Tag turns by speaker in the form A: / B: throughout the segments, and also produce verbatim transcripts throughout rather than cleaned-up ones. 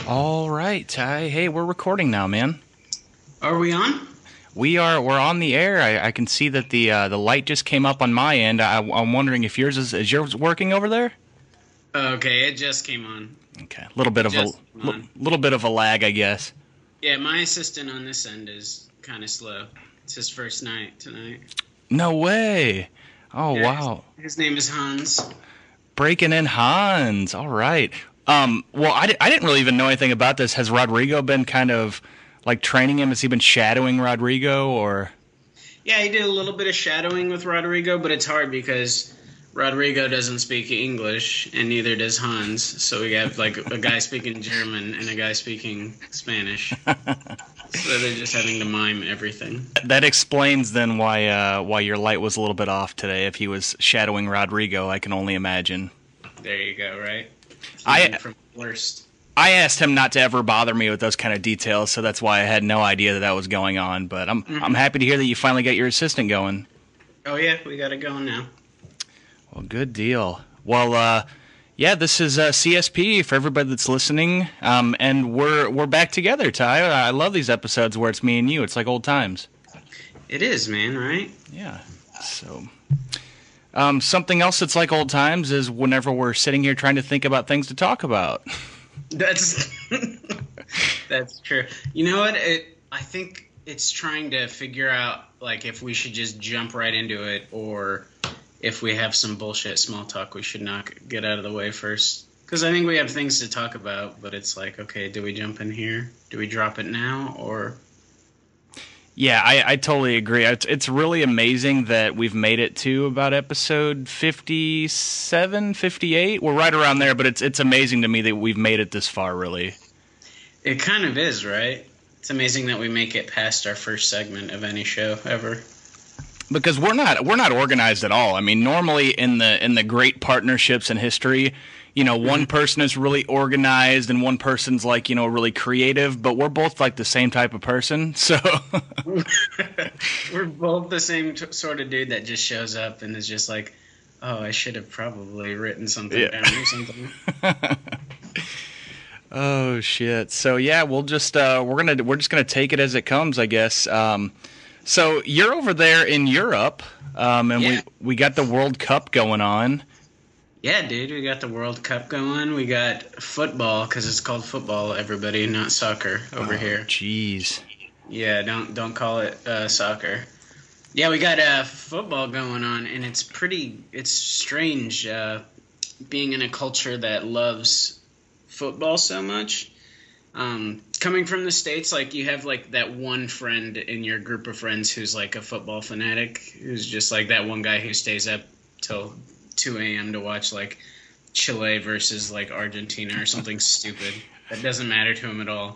A: All right, Ty. Hey, we're recording now, man.
B: Are we on?
A: We are. We're on the air. I, I can see that the uh, the light just came up on my end. I, I'm wondering if yours is is yours working over there?
B: Okay, it just came on.
A: Okay, a little bit
B: It
A: of a
B: just came
A: li-
B: on.
A: little bit of a lag, I guess.
B: Yeah, my assistant on this end is kind of slow. It's his first night tonight.
A: No way. Oh
B: Yeah, his,
A: wow,
B: his name is Hans.
A: breaking in Hans. All right. Um. Well, I, di- I didn't really even know anything about this. Has Rodrigo been kind of like training him? Has he been shadowing Rodrigo or?
B: Yeah, he did a little bit of shadowing with Rodrigo, but it's hard because Rodrigo doesn't speak English, and neither does Hans. So we have like a guy speaking German and a guy speaking Spanish. So they're just having to mime everything.
A: That explains then why uh, why your light was a little bit off today. If he was shadowing Rodrigo, I can only imagine.
B: There you go, right?
A: I
B: Healing from worst.
A: I asked him not to ever bother me with those kind of details, so that's why I had no idea that that was going on. But I'm
B: Mm-hmm.
A: I'm happy to hear that you finally got your assistant going.
B: Oh yeah, we got it going now.
A: Well, good deal. Well, uh, yeah, this is uh, C S P for everybody that's listening, um, and we're we're back together, Ty. I love these episodes where it's me and you. It's like old times.
B: It is, man, right?
A: Yeah. So. Um, something else that's like old times is whenever we're sitting here trying to think about things to talk about.
B: That's that's true. You know what? It I think it's trying to figure out like if we should just jump right into it or if we have some bullshit small talk we should knock get out of the way first. Because I think we have things to talk about, but it's like, okay, do we jump in here? Do we drop it now or
A: Yeah, I, I totally agree. It's, it's really amazing that we've made it to about episode fifty-seven, fifty-eight. We're right around there, but it's it's amazing to me that we've made it this far, really.
B: it kind of is, right? It's amazing that we make it past our first segment of any show ever.
A: Because we're not we're not organized at all. I mean, normally in the in the great partnerships in history, you know, one person is really organized and one person's like, you know, really creative, but we're both like the same type of person. So
B: We're both the same t- sort of dude that just shows up and is just like, oh, I should have probably written something
A: Yeah.
B: down or something.
A: oh shit. So yeah, we'll just uh we're going to we're just going to take it as it comes, I guess. Um so you're over there in Europe, um and
B: Yeah.
A: we we got the World Cup going on.
B: Yeah, dude, we got the World Cup going. We got football because it's called football. Everybody, not soccer over
A: Oh,
B: here.
A: jeez.
B: Yeah, don't don't call it uh, soccer. Yeah, we got uh, football going on, and it's pretty. It's strange uh, being in a culture that loves football so much. Um, coming from the States, like you have like that one friend in your group of friends who's like a football fanatic, who's just like that one guy who stays up till two a.m. to watch like Chile versus like Argentina or something stupid that doesn't matter to him at all.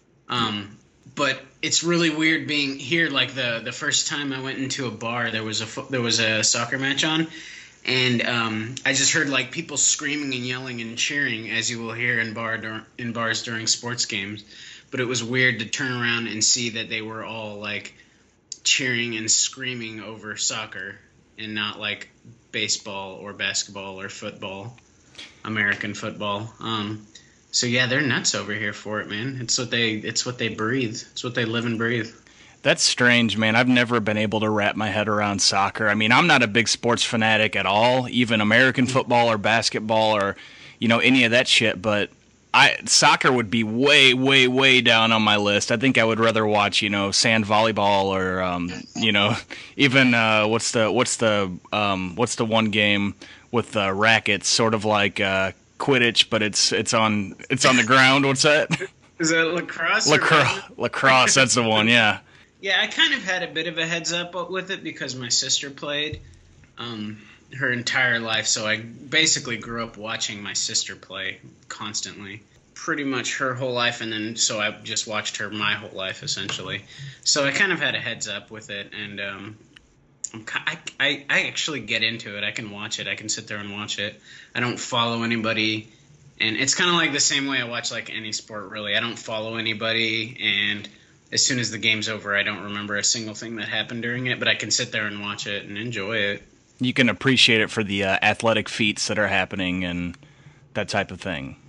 B: Um, but it's really weird being here. Like the the first time I went into a bar, there was a fo- there was a soccer match on, and um, I just heard like people screaming and yelling and cheering, as you will hear in bar dur- in bars during sports games. But it was weird to turn around and see that they were all like cheering and screaming over soccer and not like baseball or basketball or football, American football. Um, so yeah, they're nuts over here for it, man. It's what they it's what they breathe. It's what they live and breathe.
A: That's strange, man. I've never been able to wrap my head around soccer. I mean, I'm not a big sports fanatic at all, even American football or basketball or, you know, any of that shit, but I soccer would be way, way, way down on my list. I think I would rather watch, you know, sand volleyball or, um, you know, even uh, what's the what's the um, what's the one game with uh, rackets, sort of like uh, Quidditch, but it's it's on it's on the ground. What's that?
B: Is that lacrosse? or
A: Lacrosse.
B: badminton?
A: Lacrosse. That's the one. Yeah.
B: Yeah, I kind of had a bit of a heads up with it because my sister played um, her entire life, so I basically grew up watching my sister play constantly. Pretty much her whole life, and then so I just watched her my whole life, essentially. So I kind of had a heads up with it, and um, I'm, ki- I, I, I actually get into it. I can watch it. I can sit there and watch it. I don't follow anybody, and it's kind of like the same way I watch like any sport, really. I don't follow anybody, and as soon as the game's over, I don't remember a single thing that happened during it, but I can sit there and watch it and enjoy it.
A: You can appreciate it for the uh, athletic feats that are happening and that type of thing.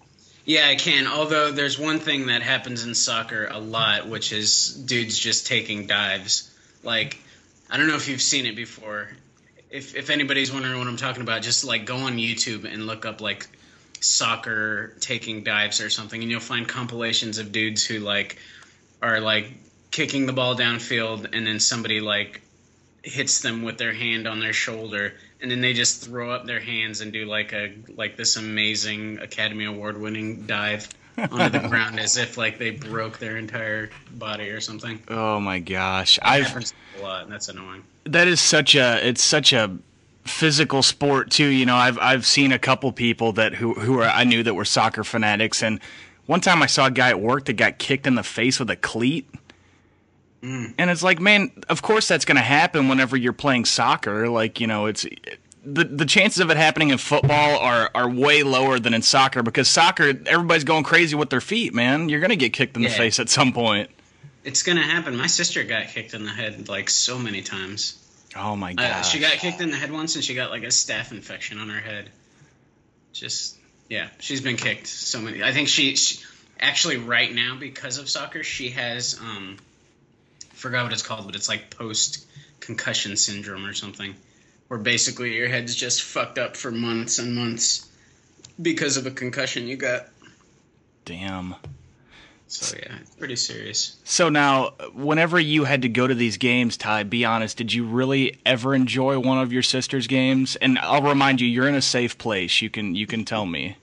B: Yeah, I can. Although there's one thing that happens in soccer a lot, which is dudes just taking dives. Like, I don't know if you've seen it before. If if anybody's wondering what I'm talking about, just like go on YouTube and look up like soccer taking dives or something, and you'll find compilations of dudes who like are like kicking the ball downfield, and then somebody like hits them with their hand on their shoulder, and then they just throw up their hands and do like a like this amazing Academy Award winning dive onto the ground as if like they broke their entire body or something.
A: Oh my gosh,
B: That
A: I've
B: happens a lot, and that's annoying.
A: that is such a it's such a physical sport too. You know, I've I've seen a couple people that who who are I knew that were soccer fanatics, and one time I saw a guy at work that got kicked in the face with a cleat. Mm. And it's like, man, of course that's going to happen whenever you're playing soccer. Like, you know, it's the the chances of it happening in football are are way lower than in soccer, because soccer, everybody's going crazy with their feet, man. You're going to get kicked in the
B: Yeah.
A: face at some point.
B: It's gonna happen. My sister got kicked in the head like so many times.
A: Oh my
B: Uh,
A: gosh.
B: she got kicked in the head once, and she got like a staph infection on her head. Just yeah, she's been kicked so many. I think she, she actually right now, because of soccer, she has um, forgot what it's called, but it's like post concussion syndrome or something, where basically your head's just fucked up for months and months because of a concussion you got.
A: Damn.
B: So yeah, it's pretty serious.
A: So now, whenever you had to go to these games, Ty, be honest, did you really ever enjoy one of your sister's games? And I'll remind you, you're in a safe place. You can you can tell me.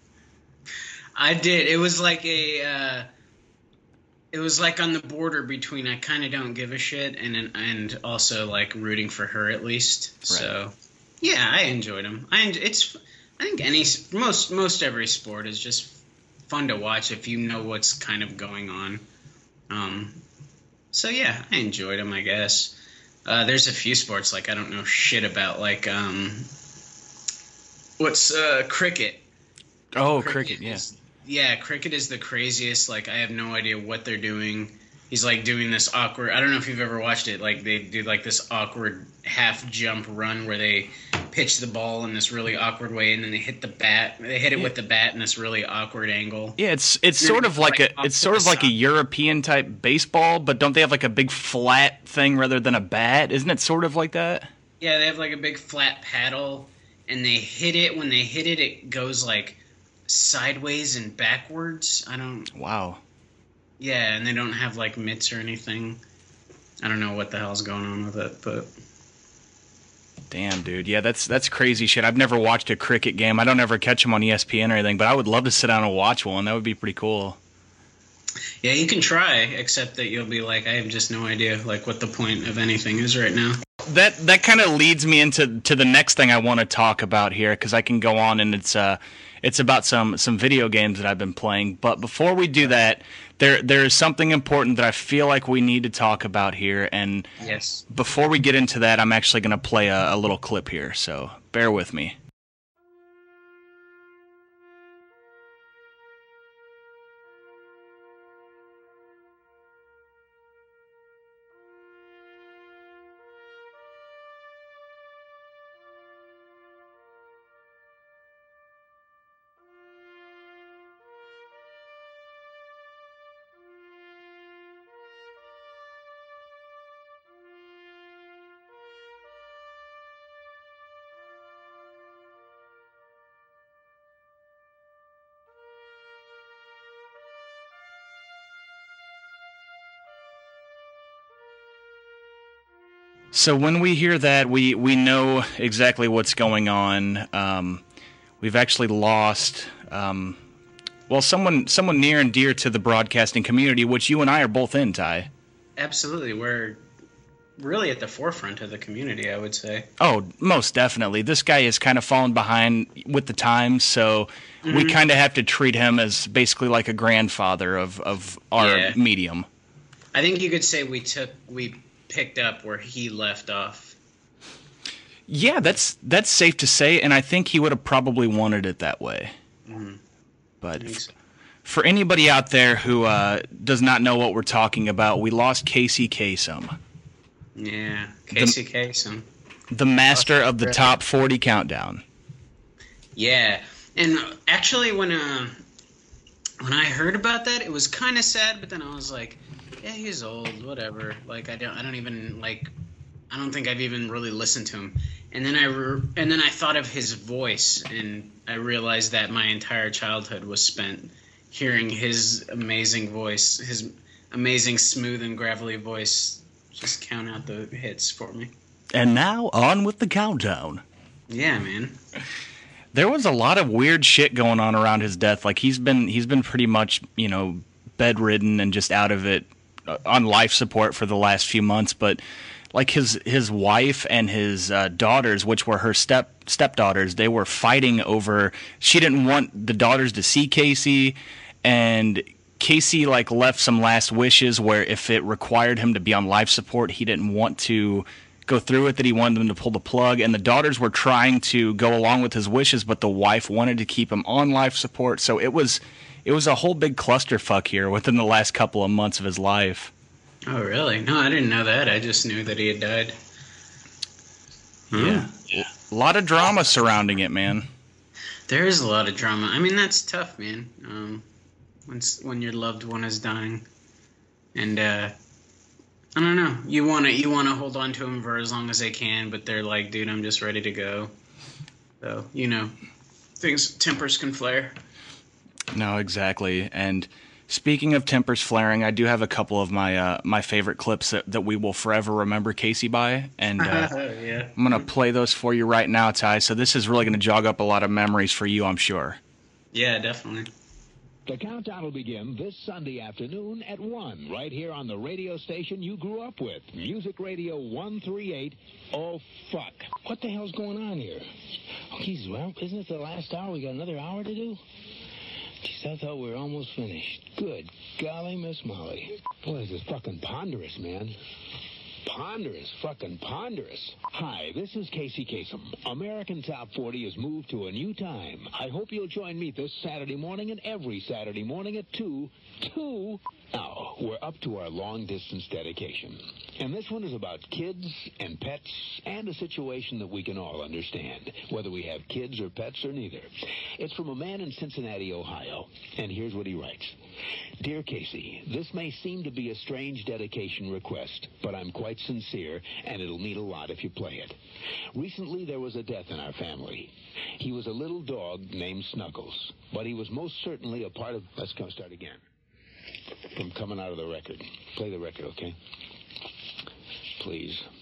B: I did. It was like a, uh, it was like on the border between I kind of don't give a shit and and also like rooting for her at least. Right. So yeah, I enjoyed them. I en- it's I think any most most every sport is just fun to watch if you know what's kind of going on. Um, so yeah, I enjoyed them, I guess. Uh, there's a few sports like I don't know shit about, like um, what's uh, cricket.
A: Oh, cricket, cricket
B: is,
A: yeah.
B: Yeah, cricket is the craziest. Like, I have no idea what they're doing. He's, like, doing this awkward... I don't know if you've ever watched it. Like, they do, like, this awkward half-jump run where they pitch the ball in this really awkward way, and then they hit the bat. They hit it yeah. with the bat in this really awkward angle.
A: Yeah, it's it's sort of like, like a it's sort of like a European-type baseball, but don't they have, like, a big flat thing rather than a bat? Isn't it sort of like that?
B: Yeah, they have, like, a big flat paddle, and they hit it. When they hit it, it goes, like, sideways and backwards. I don't...
A: Wow.
B: Yeah, and they don't have, like, mitts or anything. I don't know what the hell's going on with it, but...
A: Damn, dude. Yeah, that's that's crazy shit. I've never watched a cricket game. I don't ever catch them on E S P N or anything, but I would love to sit down and watch one. That would be pretty cool.
B: Yeah, you can try, except that you'll be like, I have just no idea, like, what the point of anything is right now.
A: That that kind of leads me into to the next thing I want to talk about here, because I can go on, and it's uh it's about some some video games that I've been playing. But before we do that, there there is something important that I feel like we need to talk about here. And
B: yes,
A: before we get into that, I'm actually going to play a, a little clip here, so bear with me. So when we hear that, we, we know exactly what's going on. Um, we've actually lost, um, well, someone someone near and dear to the broadcasting community, which you and I are both in, Ty.
B: Absolutely. We're really at the forefront of the community, I would say.
A: Oh, most definitely. This guy has kind of fallen behind with the times, so mm-hmm. we kind of have to treat him as basically like a grandfather of, of our yeah. medium.
B: I think you could say we took... we. picked up where he left off.
A: Yeah, that's that's safe to say, and I think he would have probably wanted it that way.
B: Mm-hmm.
A: But f-
B: so.
A: for anybody out there who uh, does not know what we're talking about, we lost Casey Kasem.
B: Yeah, Casey the, Kasem.
A: The master of the top forty countdown.
B: Yeah, and actually when uh, when I heard about that, it was kind of sad, but then I was like, yeah, he's old, whatever. Like I don't I don't even like I don't think I've even really listened to him. And then I re- and then I thought of his voice, and I realized that my entire childhood was spent hearing his amazing voice, his amazing smooth and gravelly voice just count out the hits for me.
A: And now on with the countdown.
B: Yeah, man.
A: There was a lot of weird shit going on around his death. Like he's been he's been pretty much, you know, bedridden and just out of it uh, on life support for the last few months, but like his his wife and his uh, daughters, which were her step stepdaughters, they were fighting over. She didn't want the daughters to see Casey, and Casey like left some last wishes where if it required him to be on life support, he didn't want to go through it, that he wanted them to pull the plug, and the daughters were trying to go along with his wishes, but the wife wanted to keep him on life support. So it was it was a whole big clusterfuck here within the last couple of months of his life.
B: Oh, really? No, I didn't know that. I just knew that he had died.
A: Yeah. yeah. A lot of drama surrounding it, man.
B: There is a lot of drama. I mean, that's tough, man. Um, when, when your loved one is dying. And, uh, I don't know. You want to you want to hold on to them for as long as they can, but they're like, dude, I'm just ready to go. So, you know, things, tempers can flare.
A: No, exactly. And speaking of tempers flaring, I do have a couple of my uh, my favorite clips that, that we will forever remember Casey by, and uh,
B: yeah.
A: I'm going to play those for you right now, Ty. So this is really going to jog up a lot of memories for you, I'm sure.
B: Yeah, definitely.
C: The countdown will begin this Sunday afternoon at one, right here on the radio station you grew up with, Music Radio one thirty-eight. Oh, fuck. What the hell's going on here? Oh, geez, well, isn't it the last hour? We got another hour to do? Jeez, I thought we were almost finished. Good golly, Miss Molly. Boy, this is fucking ponderous, man. Ponderous, fucking ponderous. Hi, this is Casey Kasem. American Top forty has moved to a new time. I hope you'll join me this Saturday morning and every Saturday morning at two. two. Now, we're up to our long-distance dedication. And this one is about kids and pets and a situation that we can all understand, whether we have kids or pets or neither. It's from a man in Cincinnati, Ohio. And here's what he writes. Dear Casey, this may seem to be a strange dedication request, but I'm quite sincere, and it'll mean a lot if you play it. Recently, there was a death in our family. He was a little dog named Snuggles, but he was most certainly a part of... Let's go start again. From coming out of the record. Play the record, okay? Please.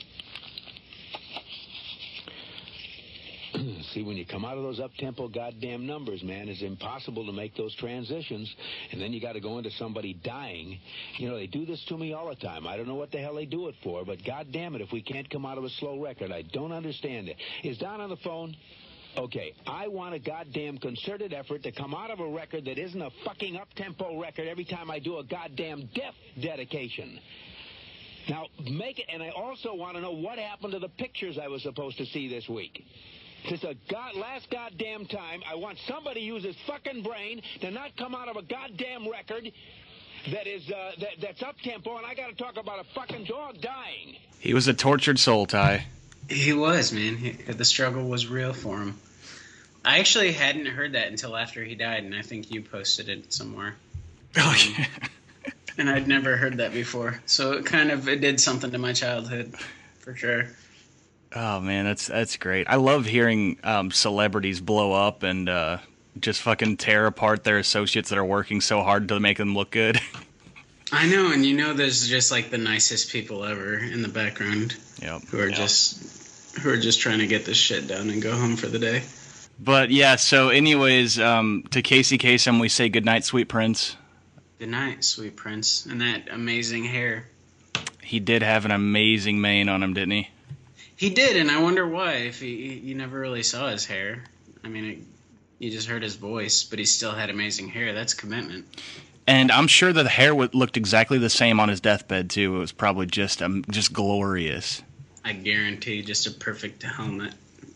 C: See, when you come out of those up-tempo goddamn numbers, man, it's impossible to make those transitions, and then you got to go into somebody dying. You know, they do this to me all the time. I don't know what the hell they do it for, but goddamn it, if we can't come out of a slow record, I don't understand it. Is Don on the phone? Okay, I want a goddamn concerted effort to come out of a record that isn't a fucking up-tempo record every time I do a goddamn death dedication. Now, make it, and I also want to know what happened to the pictures I was supposed to see this week. This is a god, last goddamn time. I want somebody to use his fucking brain to not come out of a goddamn record that is, uh, that, that's up-tempo, and I got to talk about a fucking dog dying.
A: He was a tortured soul, Ty.
B: He was, man. He, the struggle was real for him. I actually hadn't heard that until after he died, and I think you posted it somewhere.
A: Oh, yeah.
B: And I'd never heard that before. So it kind of it did something to my childhood, for sure.
A: Oh, man, that's that's great. I love hearing um, celebrities blow up and uh, just fucking tear apart their associates that are working so hard to make them look good.
B: I know, and you know there's just like the nicest people ever in the background.
A: Yep.
B: Who are
A: Yep.
B: just who are just trying to get this shit done and go home for the day.
A: But yeah, so anyways, um, to Casey Kasem, we say goodnight, sweet prince.
B: Good night, sweet prince. And that amazing hair.
A: He did have an amazing mane on him, didn't he?
B: He did, and I wonder why. If he, you never really saw his hair. I mean, it, you just heard his voice, but he still had amazing hair. That's commitment.
A: And I'm sure that the hair would, looked exactly the same on his deathbed too. It was probably just um, just glorious.
B: I guarantee, just a perfect helmet.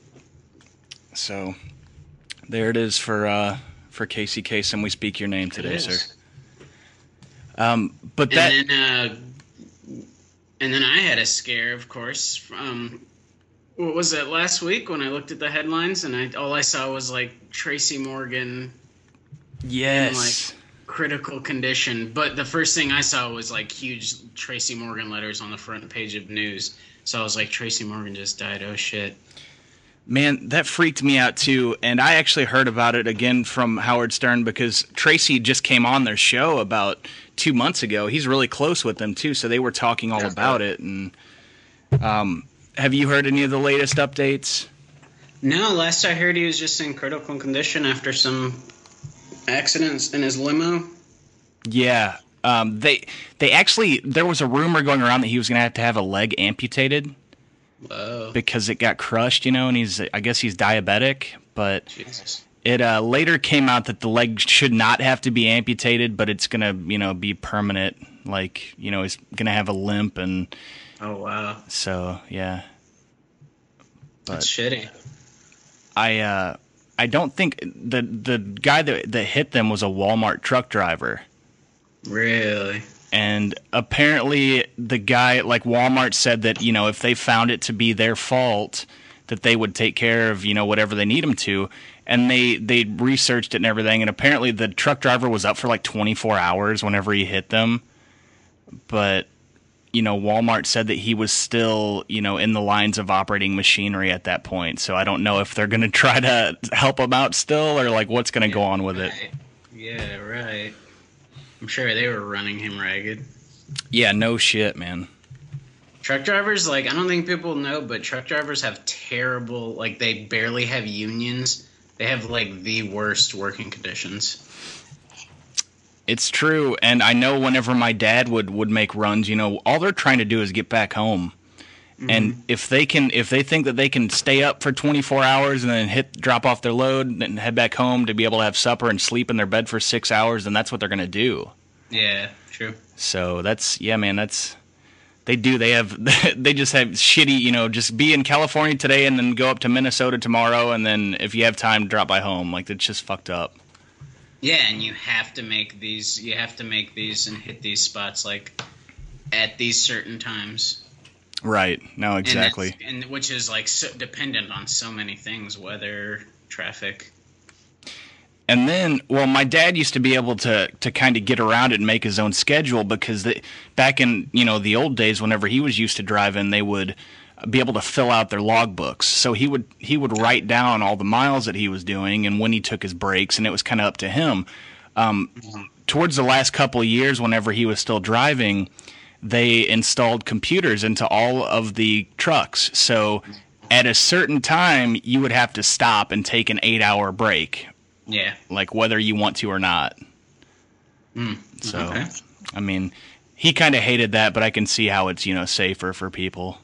A: So, there it is for uh, for Casey Kasem. We speak your name today, sir. Um, but that.
B: And then, uh, and then I had a scare, of course. From what was it last week when I looked at the headlines and I all I saw was like Tracy Morgan.
A: Yes.
B: And, like, critical condition. But the first thing I saw was like huge Tracy Morgan letters on the front page of news. So I was like, Tracy Morgan just died. Oh shit.
A: Man, that freaked me out too. And I actually heard about it again from Howard Stern because Tracy just came on their show about two months ago. He's really close with them too, so they were talking all about it. And um, have you heard any of the latest updates?
B: No, last I heard he was just in critical condition after some accidents in his limo.
A: Yeah. Um, they they actually, there was a rumor going around that he was going to have to have a leg amputated.
B: Whoa.
A: Because it got crushed, you know, and he's, I guess he's diabetic, but
B: Jesus.
A: It uh, later came out that the leg should not have to be amputated, but it's going to, you know, be permanent. Like, you know, he's going to have a limp. And
B: oh, wow.
A: So, yeah. But
B: That's shitty.
A: I uh, I don't think the the guy that, that hit them was a Walmart truck driver.
B: Really?
A: And apparently the guy, like Walmart said that, you know, if they found it to be their fault, that they would take care of, you know, whatever they need them to. And they, they researched it and everything. And apparently the truck driver was up for like twenty-four hours whenever he hit them. But, you know, Walmart said that he was still, you know, in the lines of operating machinery at that point. So I don't know if they're going to try to help him out still or like what's going to
B: yeah,
A: go on with
B: right.
A: it.
B: Yeah, right. I'm sure they were running him ragged.
A: Yeah, no shit, man.
B: Truck drivers, like, I don't think people know, but truck drivers have terrible, like, they barely have unions. They have, like, the worst working conditions.
A: It's true, and I know whenever my dad would, would make runs, you know, all they're trying to do is get back home. Mm-hmm. And if they can, if they think that they can stay up for twenty-four hours and then hit drop off their load and head back home to be able to have supper and sleep in their bed for six hours, then that's what they're gonna do.
B: Yeah, true.
A: So that's yeah, man. That's they do. They have they just have shitty, you know, just be in California today and then go up to Minnesota tomorrow, and then if you have time, drop by home. Like it's just fucked up.
B: Yeah, and you have to make these. You have to make these and hit these spots like at these certain times.
A: Right. No, exactly.
B: And, and which is like so dependent on so many things, weather, traffic.
A: And then, well, my dad used to be able to, to kind of get around it and make his own schedule because the, back in, you know, the old days, whenever he was used to driving, they would be able to fill out their logbooks. So he would he would write down all the miles that he was doing and when he took his breaks, and it was kind of up to him. Um, mm-hmm. Towards the last couple of years, whenever he was still driving, they installed computers into all of the trucks. So at a certain time, you would have to stop and take an eight-hour break.
B: Yeah.
A: Like whether you want to or not.
B: Mm,
A: so,
B: okay.
A: I mean, he kind of hated that, but I can see how it's, you know, safer for people.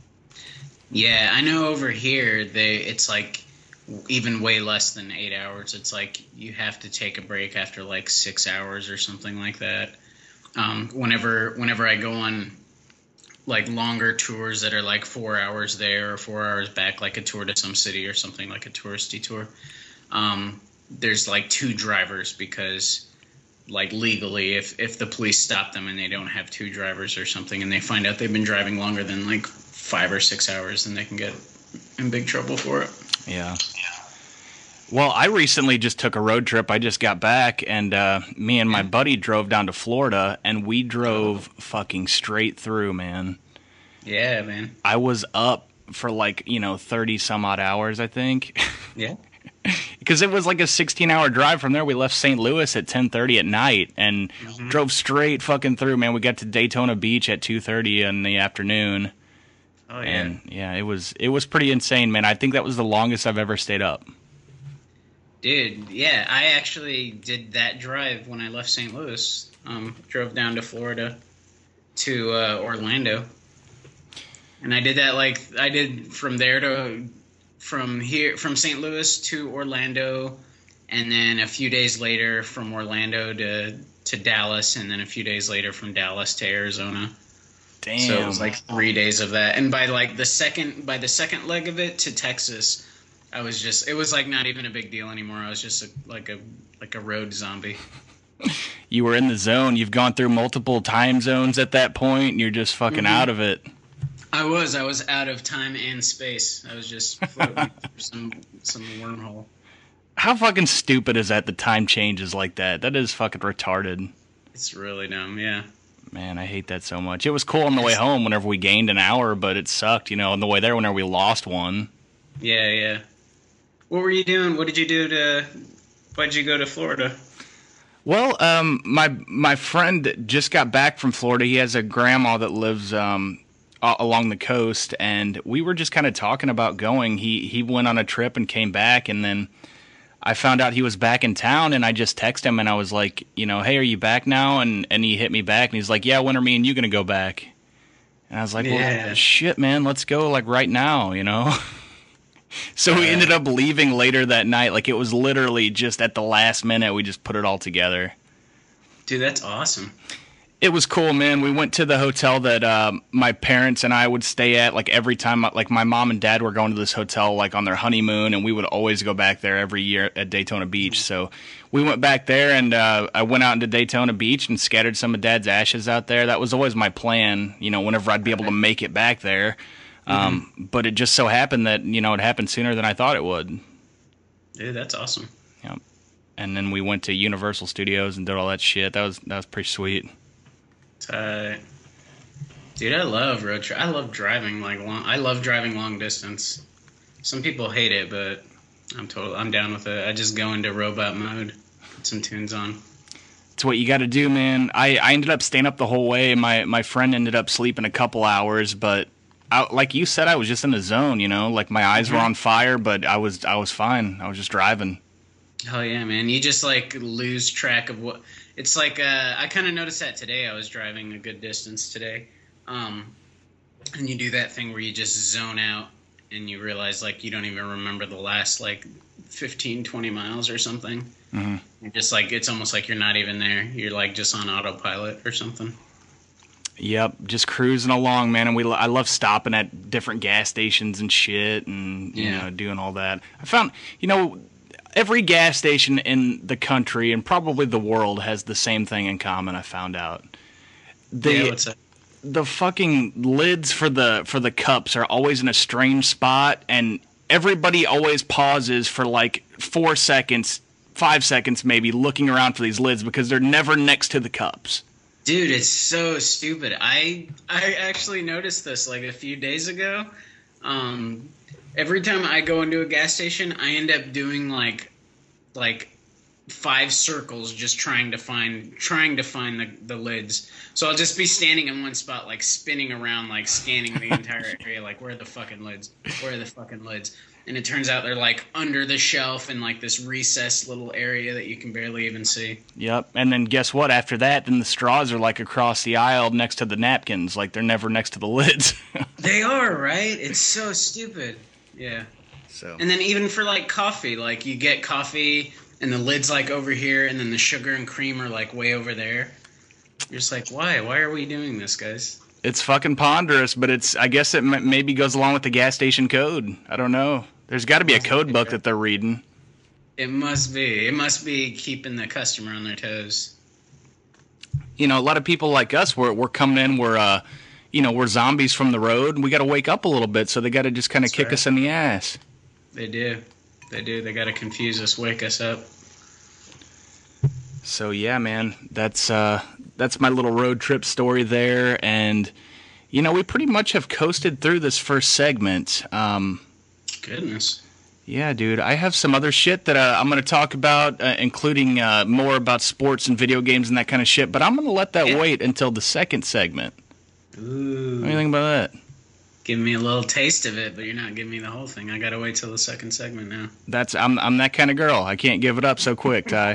B: Yeah, I know over here, they it's like even way less than eight hours. It's like you have to take a break after like six hours or something like that. Um, whenever whenever I go on like longer tours that are like four hours there or four hours back, like a tour to some city or something like a touristy tour, um, there's like two drivers because like legally if, if the police stop them and they don't have two drivers or something and they find out they've been driving longer than like five or six hours, then they can get in big trouble for it.
A: Yeah. Well, I recently just took a road trip. I just got back, and uh, me and my buddy drove down to Florida, and we drove fucking straight through, man.
B: Yeah, man.
A: I was up for like, you know, thirty some odd hours, I think.
B: Yeah.
A: Because it was like a sixteen-hour drive from there. We left Saint Louis at ten thirty at night and mm-hmm. drove straight fucking through, man. We got to Daytona Beach at two thirty in the afternoon.
B: Oh, yeah.
A: And, yeah, it was it was pretty insane, man. I think that was the longest I've ever stayed up.
B: Dude, yeah, I actually did that drive when I left Saint Louis. Um, drove down to Florida to uh, Orlando. And I did that like, I did from there to, from here, from Saint Louis to Orlando, and then a few days later from Orlando to, to Dallas, and then a few days later from Dallas to Arizona.
A: Damn.
B: So it was like three days of that. And by like the second, by the second leg of it to Texas, I was just, it was like not even a big deal anymore. I was just a, like a like a road zombie.
A: You were in the zone. You've gone through multiple time zones at that point, and you're just fucking mm-hmm. out of it.
B: I was. I was out of time and space. I was just floating through some, some wormhole.
A: how fucking stupid is that? The time changes like that. That is fucking retarded.
B: It's really dumb, yeah.
A: Man, I hate that so much. It was cool on the way home whenever we gained an hour, but it sucked, you know, on the way there whenever we lost one.
B: Yeah, yeah. What were you doing? What did you do to... Why'd you go to Florida?
A: Well, um, my my friend just got back from Florida. He has a grandma that lives um, a- along the coast, and we were just kind of talking about going. He he went on a trip and came back, and then I found out he was back in town, and I just texted him, and I was like, you know, hey, are you back now? And and he hit me back, and he's like, yeah, when are me and you going to go back? And I was like,
B: Yeah.
A: well, shit, man, let's go, like, right now, you know? So we ended up leaving later that night. Like, it was literally just at the last minute, we just put it all together.
B: Dude, that's awesome.
A: It was cool, man. We went to the hotel that um, my parents and I would stay at, like, every time. Like, my mom and dad were going to this hotel, like, on their honeymoon, and we would always go back there every year at Daytona Beach. So we went back there, and uh, I went out into Daytona Beach and scattered some of Dad's ashes out there. That was always my plan, you know, whenever I'd be able to make it back there. Um, mm-hmm. But it just so happened that, you know, it happened sooner than I thought it would.
B: Dude, that's awesome.
A: Yep. And then we went to Universal Studios and did all that shit. That was that was pretty sweet.
B: Uh, dude, I love road trip. I love driving like long. I love driving long distance. Some people hate it, but I'm total. I'm down with it. I just go into robot mode, put some tunes on.
A: It's what you got to do, man. I, I ended up staying up the whole way. My my friend ended up sleeping a couple hours, but I, like you said, I was just in the zone. You know, like my eyes mm-hmm. were on fire, but I was I was fine. I was just driving.
B: Hell yeah, man! You just like lose track of what. It's like uh, I kind of noticed that today. I was driving a good distance today, um, and you do that thing where you just zone out and you realize like you don't even remember the last like fifteen, twenty miles or something.
A: Mm-hmm.
B: You're just like it's almost like you're not even there. You're like just on autopilot or something.
A: Yep, just cruising along, man. And we I love stopping at different gas stations and shit, and you
B: Yeah.
A: know doing all that. I found you know. Every gas station in the country and probably the world has the same thing in common. I found out. The,
B: yeah, what's that?
A: The fucking lids for the for the cups are always in a strange spot, and everybody always pauses for like four seconds, five seconds maybe, looking around for these lids because they're never next to the cups.
B: Dude, it's so stupid. I I actually noticed this like a few days ago. Um, every time I go into a gas station, I end up doing like like five circles just trying to find trying to find the, the lids. So I'll just be standing in one spot, like spinning around, like scanning the entire area, like where are the fucking lids? Where are the fucking lids? And it turns out they're like under the shelf in like this recessed little area that you can barely even see.
A: Yep. And then guess what? After that, then the straws are like across the aisle next to the napkins, like they're never next to the lids.
B: They are, right? It's so stupid. Yeah.
A: So.
B: And then even for like coffee, like you get coffee and the lid's like over here and then the sugar and cream are like way over there. You're just like, why? Why are we doing this, guys?
A: It's fucking ponderous, but it's I guess it m- maybe goes along with the gas station code. I don't know. There's got to be a code book that they're reading.
B: It must be. It must be keeping the customer on their toes.
A: You know, a lot of people like us, we're, we're coming in, we're, uh, you know, we're zombies from the road, and we got to wake up a little bit, so they got to just kind of kick
B: right.
A: us in the ass.
B: They do. They do. They got to confuse us, wake us up.
A: So, yeah, man, that's uh, that's my little road trip story there, and, you know, we pretty much have coasted through this first segment. Um
B: Goodness.
A: Yeah, dude. I have some other shit that uh, I'm going to talk about, uh, including uh, more about sports and video games and that kind of shit, but I'm going to let that
B: yeah.
A: wait until the second segment.
B: Ooh.
A: What do you think about that?
B: Give me a little taste of it, but you're not giving me the whole thing. I got to wait till the second segment now.
A: That's I'm I'm that kind of girl. I can't give it up so quick, Ty.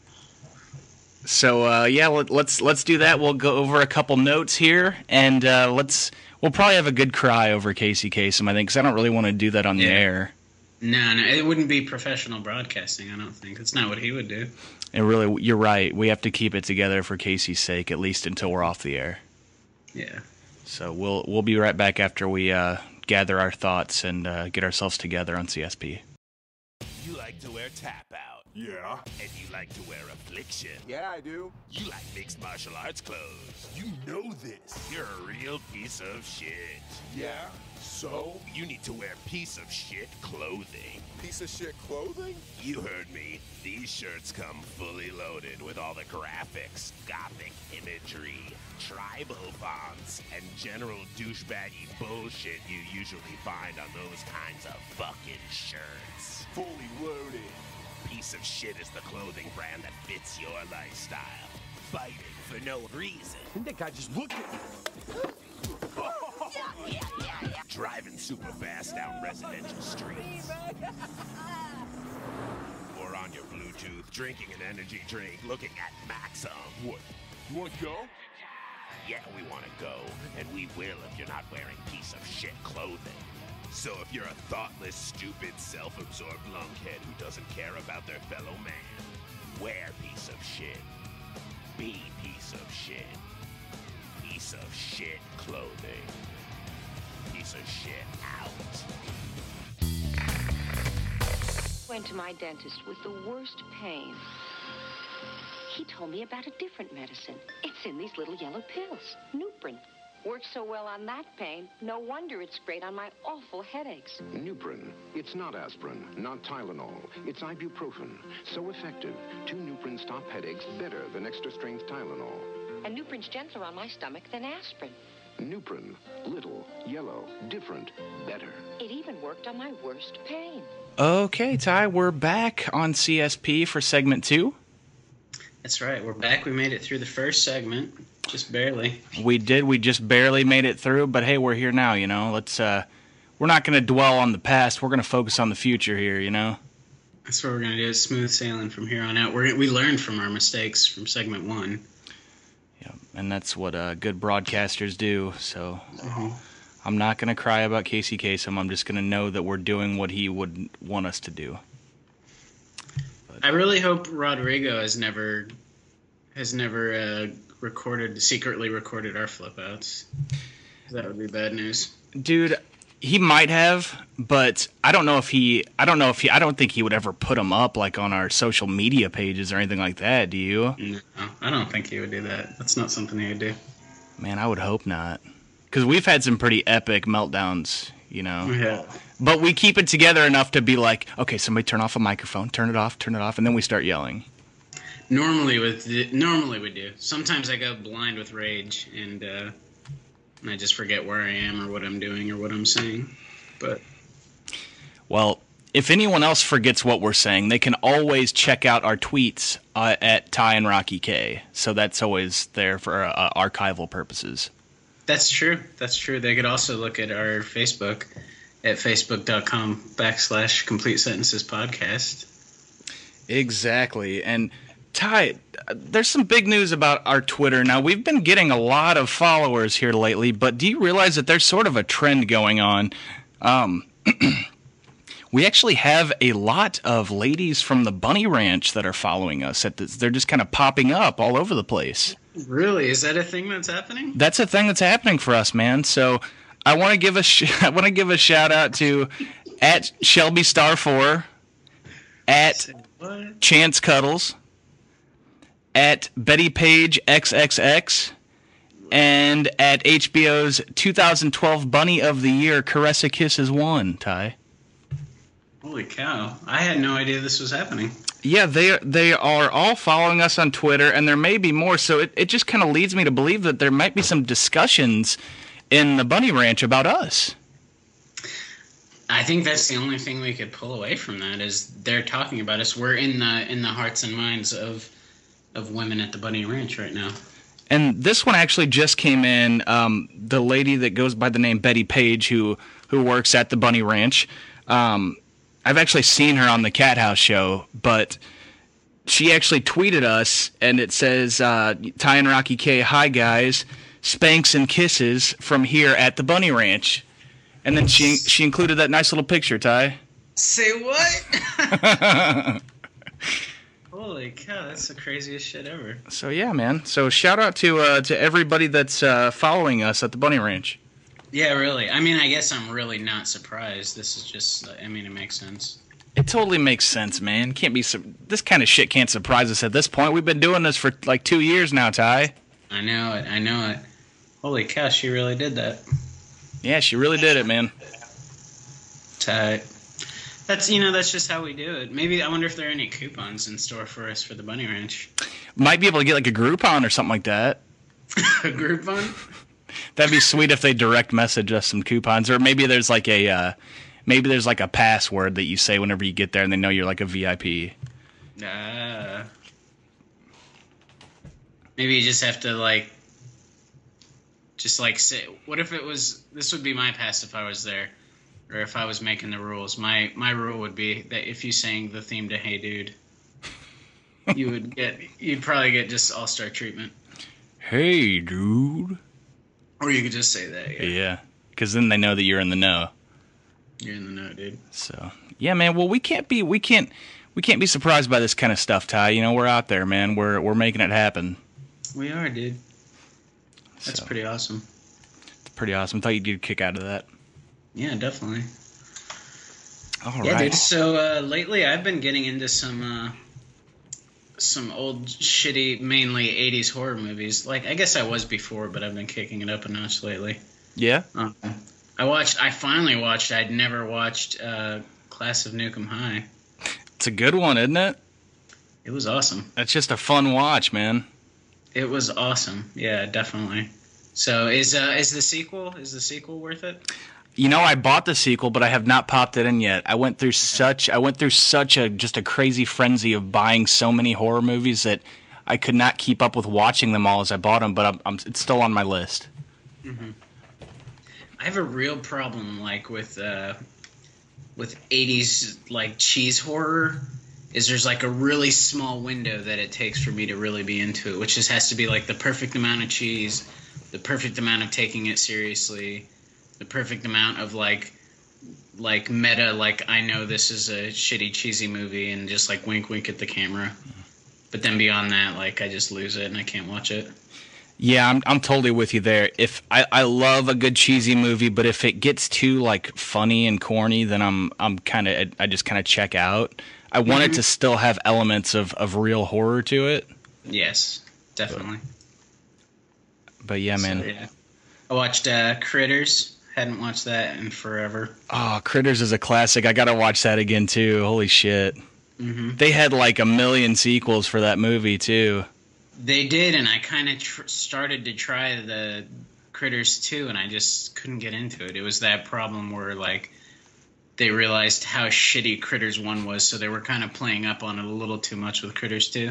A: So uh, yeah, let, let's let's do that. We'll go over a couple notes here, and uh, let's we'll probably have a good cry over Casey Kasem, I think, because I don't really want to do that on
B: yeah.
A: the air.
B: No, no, it wouldn't be professional broadcasting. I don't think that's not what he would do.
A: And really, you're right. We have to keep it together for Casey's sake, at least until we're off the air.
B: Yeah.
A: So we'll we'll be right back after we uh, gather our thoughts and uh, get ourselves together on C S P.
D: You like to wear tap out.
E: Yeah.
D: And you like to wear affliction.
E: Yeah, I do.
D: You like mixed martial arts clothes.
E: You know this.
D: You're a real piece of shit.
E: Yeah.
D: So, you need to wear piece of shit clothing.
E: Piece of shit clothing?
D: You heard me. These shirts come fully loaded with all the graphics, gothic imagery, tribal fonts, and general douchebaggy bullshit you usually find on those kinds of fucking shirts.
E: Fully loaded.
D: Piece of Shit is the clothing brand that fits your lifestyle. Fighting for no reason.
E: I think that guy just looked at me.
D: Driving super fast down residential streets. Or on your Bluetooth, drinking an energy drink, looking at Maxim.
E: What? You want to go?
D: Yeah, we want to go, and we will if you're not wearing piece of shit clothing. So if you're a thoughtless, stupid, self-absorbed lunkhead who doesn't care about their fellow man, wear piece of shit. Be piece of shit. Piece of shit clothing. Piece of shit out.
F: Went to my dentist with the worst pain. He told me about a different medicine. It's in these little yellow pills. Nuprin. Works so well on that pain, no wonder it's great on my awful headaches.
G: Nuprin. It's not aspirin, not Tylenol. It's ibuprofen. So effective. Two Nuprin stop headaches better than extra-strength Tylenol.
F: And Nuprin's gentler on my stomach than aspirin.
G: Nuprin. Little, yellow, different, better.
F: It even worked on my worst pain.
A: Okay, Ty, we're back on C S P for segment two.
B: That's right. We're back. We made it through the first segment. Just barely.
A: We did. We just barely made it through, but hey, we're here now, you know. Let's, uh, we're not going to dwell on the past. We're going to focus on the future here, you know.
B: That's what we're going to do. Is smooth sailing from here on out. We're we learned from our mistakes from segment one.
A: Yeah, and that's what uh, good broadcasters do, so...
B: Mm-hmm.
A: I'm not going to cry about Casey Kasem. I'm just going to know that we're doing what he would want us to do. But
B: I really hope Rodrigo has never has never uh, recorded secretly recorded our flip outs. That would be bad news.
A: Dude, he might have, but I don't know if he I don't know if he I don't think he would ever put them up like on our social media pages or anything like that, do you?
B: No, I don't think he would do that. That's not something he would do.
A: Man, I would hope not. Because we've had some pretty epic meltdowns, you know.
B: Yeah.
A: But we keep it together enough to be like, okay, somebody turn off a microphone, turn it off, turn it off, and then we start yelling.
B: Normally with the, normally we do. Sometimes I go blind with rage and uh, and I just forget where I am or what I'm doing or what I'm saying. But
A: well, if anyone else forgets what we're saying, they can always check out our tweets uh, at Ty and Rocky K. So that's always there for uh, archival purposes.
B: That's true. That's true. They could also look at our Facebook at facebook.com backslash complete sentences podcast.
A: Exactly. And Ty, there's some big news about our Twitter. Now, we've been getting a lot of followers here lately, but do you realize that there's sort of a trend going on? Um, we actually have a lot of ladies from the Bunny Ranch that are following us. At this, they're just kind of popping up all over the place.
B: Really? Is that a thing that's happening?
A: That's a thing that's happening for us, man. So I want to give a sh- I want to give a shout out to at Shelby Star four, at
B: What?
A: Chance Cuddles, at Betty Page X X X, and at H B O's two thousand twelve Bunny of the Year, Caressa Kisses one, Ty.
B: Holy cow. I had no idea this was happening.
A: Yeah, they they are all following us on Twitter, and there may be more, so it, it just kind of leads me to believe that there might be some discussions in the Bunny Ranch about us.
B: I think that's the only thing we could pull away from that is they're talking about us. We're in the in the hearts and minds of of women at the Bunny Ranch right now.
A: And this one actually just came in. Um, the lady that goes by the name Betty Page, who who works at the Bunny Ranch, um, I've actually seen her on the Cat House show, but she actually tweeted us, and it says, uh, Ty and Rocky K, hi guys, spanks and kisses from here at the Bunny Ranch. And then she she included that nice little picture, Ty.
B: Say what? Holy cow, that's the craziest shit ever.
A: So yeah, man. So shout out to uh, to everybody that's uh, following us at the Bunny Ranch.
B: Yeah, really. I mean, I guess I'm really not surprised. This is just, I mean, it makes sense.
A: It totally makes sense, man. Can't be su- this kind of shit can't surprise us at this point. We've been doing this for like two years now, Ty.
B: I know it. I know it. Holy cow, she really did that.
A: Yeah, she really did it, man.
B: Tight. That's you know that's just how we do it. Maybe I wonder if there are any coupons in store for us for the Bunny Ranch.
A: Might be able to get like a Groupon or something like that.
B: A Groupon?
A: That'd be sweet if they direct message us some coupons, or maybe there's like a uh, maybe there's like a password that you say whenever you get there, and they know you're like a V I P.
B: Uh, maybe you just have to like, just like say, what if it was? This would be my pass if I was there, or if I was making the rules. My my rule would be that if you sang the theme to Hey Dude, you would get you'd probably get just all star treatment.
A: Hey, dude.
B: Or you could just say that. Yeah.
A: Yeah, because then they know that you're in the know.
B: You're in the know, dude.
A: So yeah, man. Well, we can't be we can't we can't be surprised by this kind of stuff, Ty. You know, we're out there, man. We're we're making it happen.
B: We are, dude. That's
A: So,
B: pretty awesome.
A: It's pretty awesome. Thought you'd get a kick out of that.
B: Yeah, definitely.
A: All
B: yeah,
A: right.
B: dude. So uh, lately, I've been getting into some uh, some old shitty, mainly eighties horror movies. Like, I guess I was before, but I've been kicking it up a notch lately.
A: Yeah.
B: Um, I watched. I finally watched. I'd never watched uh, Class of Nukem High.
A: It's a good one, isn't it?
B: It was awesome.
A: That's just a fun watch, man.
B: It was awesome. Yeah, definitely. So is uh, is the sequel is the sequel worth it?
A: You know, I bought the sequel, but I have not popped it in yet. I went through such I went through such a just a crazy frenzy of buying so many horror movies that I could not keep up with watching them all as I bought them. But I'm, I'm it's still on my list.
B: Mm-hmm. I have a real problem, like with uh, with eighties like cheese horror. Is there's like a really small window that it takes for me to really be into it, which just has to be like the perfect amount of cheese, the perfect amount of taking it seriously, the perfect amount of like like meta, like I know this is a shitty cheesy movie and just like wink wink at the camera. But then beyond that, like I just lose it and I can't watch it.
A: Yeah, I'm I'm totally with you there. If I, I love a good cheesy movie, but if it gets too like funny and corny, then I'm I'm kind of I just kind of check out. I want
B: Mm-hmm.
A: it to still have elements of, of real horror to it.
B: Yes, definitely.
A: But yeah, man.
B: So, yeah. I watched uh, Critters. Hadn't watched that in forever.
A: Oh, Critters is a classic. I gotta watch that again too. Holy shit.
B: Mm-hmm.
A: They had like a million sequels for that movie too.
B: They did, and I kind of tr- started to try the Critters two, and I just couldn't get into it. It was that problem where like they realized how shitty Critters one was, so they were kind of playing up on it a little too much with Critters two.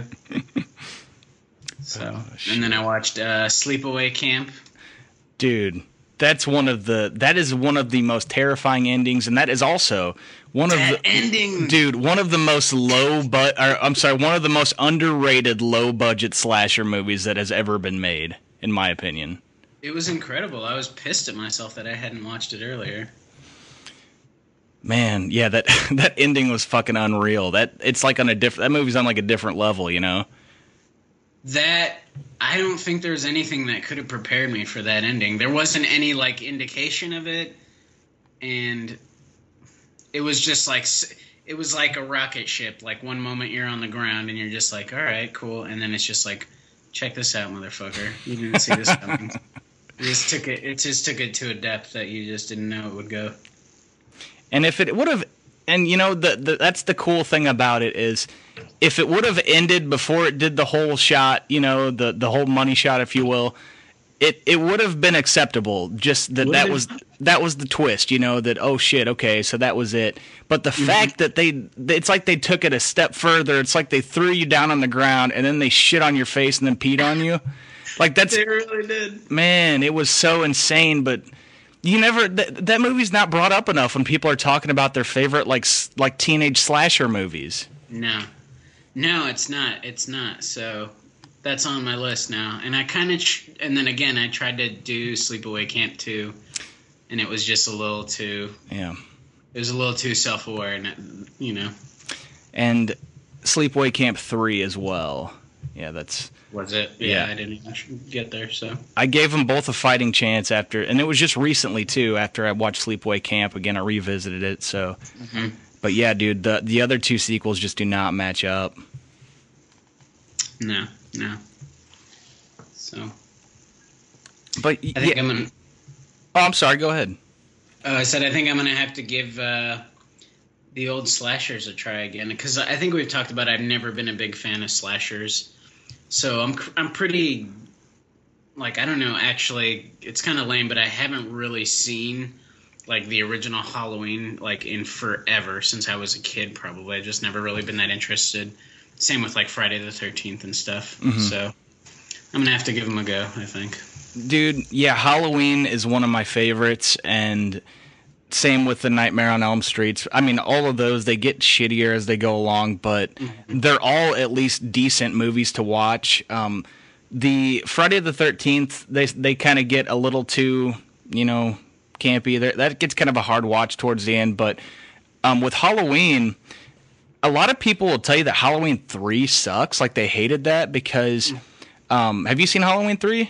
B: So,
A: Oh,
B: and then I watched uh, Sleepaway Camp.
A: Dude, that's one of the that is one of the most terrifying endings, and that is also one of
B: That
A: the
B: ending,
A: dude, one of the most low but I'm sorry, one of the most underrated low budget slasher movies that has ever been made, in my opinion.
B: It was incredible. I was pissed at myself that I hadn't watched it earlier.
A: Man, yeah, that that ending was fucking unreal. That it's like on a different that movie's on like a different level, you know.
B: That I don't think there's anything that could have prepared me for that ending. There wasn't any like indication of it, and it was just like it was like a rocket ship. Like one moment you're on the ground and you're just like, all right, cool, and then it's just like, check this out, motherfucker. You didn't see this coming. It just took it. It just took it to a depth that you just didn't know it would go.
A: And if it would have, and you know, the, the that's the cool thing about it is, if it would have ended before it did the whole shot, you know, the the whole money shot, if you will, it it would have been acceptable. Just that that was that was the twist, you know, that oh shit, okay, so that was it. But the mm-hmm. fact that they, it's like they took it a step further. It's like they threw you down on the ground and then they shit on your face and then peed on you. Like that's
B: they really did.
A: Man, it was so insane, but. You never th- that movie's not brought up enough when people are talking about their favorite like like teenage slasher movies.
B: No, no, it's not. It's not. So that's on my list now. And I kind of tr- and then again I tried to do Sleepaway Camp two, and it was just a little too.
A: Yeah.
B: It was a little too self-aware, and you know.
A: And Sleepaway Camp three as well. Yeah, that's.
B: Was it? Yeah,
A: yeah,
B: I didn't even get there, so.
A: I gave them both a fighting chance after, and it was just recently, too, after I watched Sleepaway Camp. Again, I revisited it, so.
B: Mm-hmm.
A: But yeah, dude, the the other two sequels just do not match up.
B: No, no. So.
A: But,
B: I think
A: yeah.
B: I'm gonna.
A: Oh, I'm sorry, go ahead.
B: Uh, I said I think I'm gonna have to give uh, the old slashers a try again, because I think we've talked about I've never been a big fan of slashers, so I'm I'm pretty like I don't know. Actually, it's kind of lame, but I haven't really seen like the original Halloween like in forever since I was a kid. Probably I've just never really been that interested. Same with like Friday the thirteenth and stuff. Mm-hmm. So I'm gonna have to give them a go, I think.
A: Dude, yeah, Halloween is one of my favorites, and same with the Nightmare on Elm Street. I mean, all of those, they get shittier as they go along, but mm-hmm. they're all at least decent movies to watch. Um, the Friday the thirteenth, they they kind of get a little too, you know, campy. They're, that gets kind of a hard watch towards the end, but um, with Halloween, a lot of people will tell you that Halloween three sucks, like they hated that because, um, have you seen Halloween three?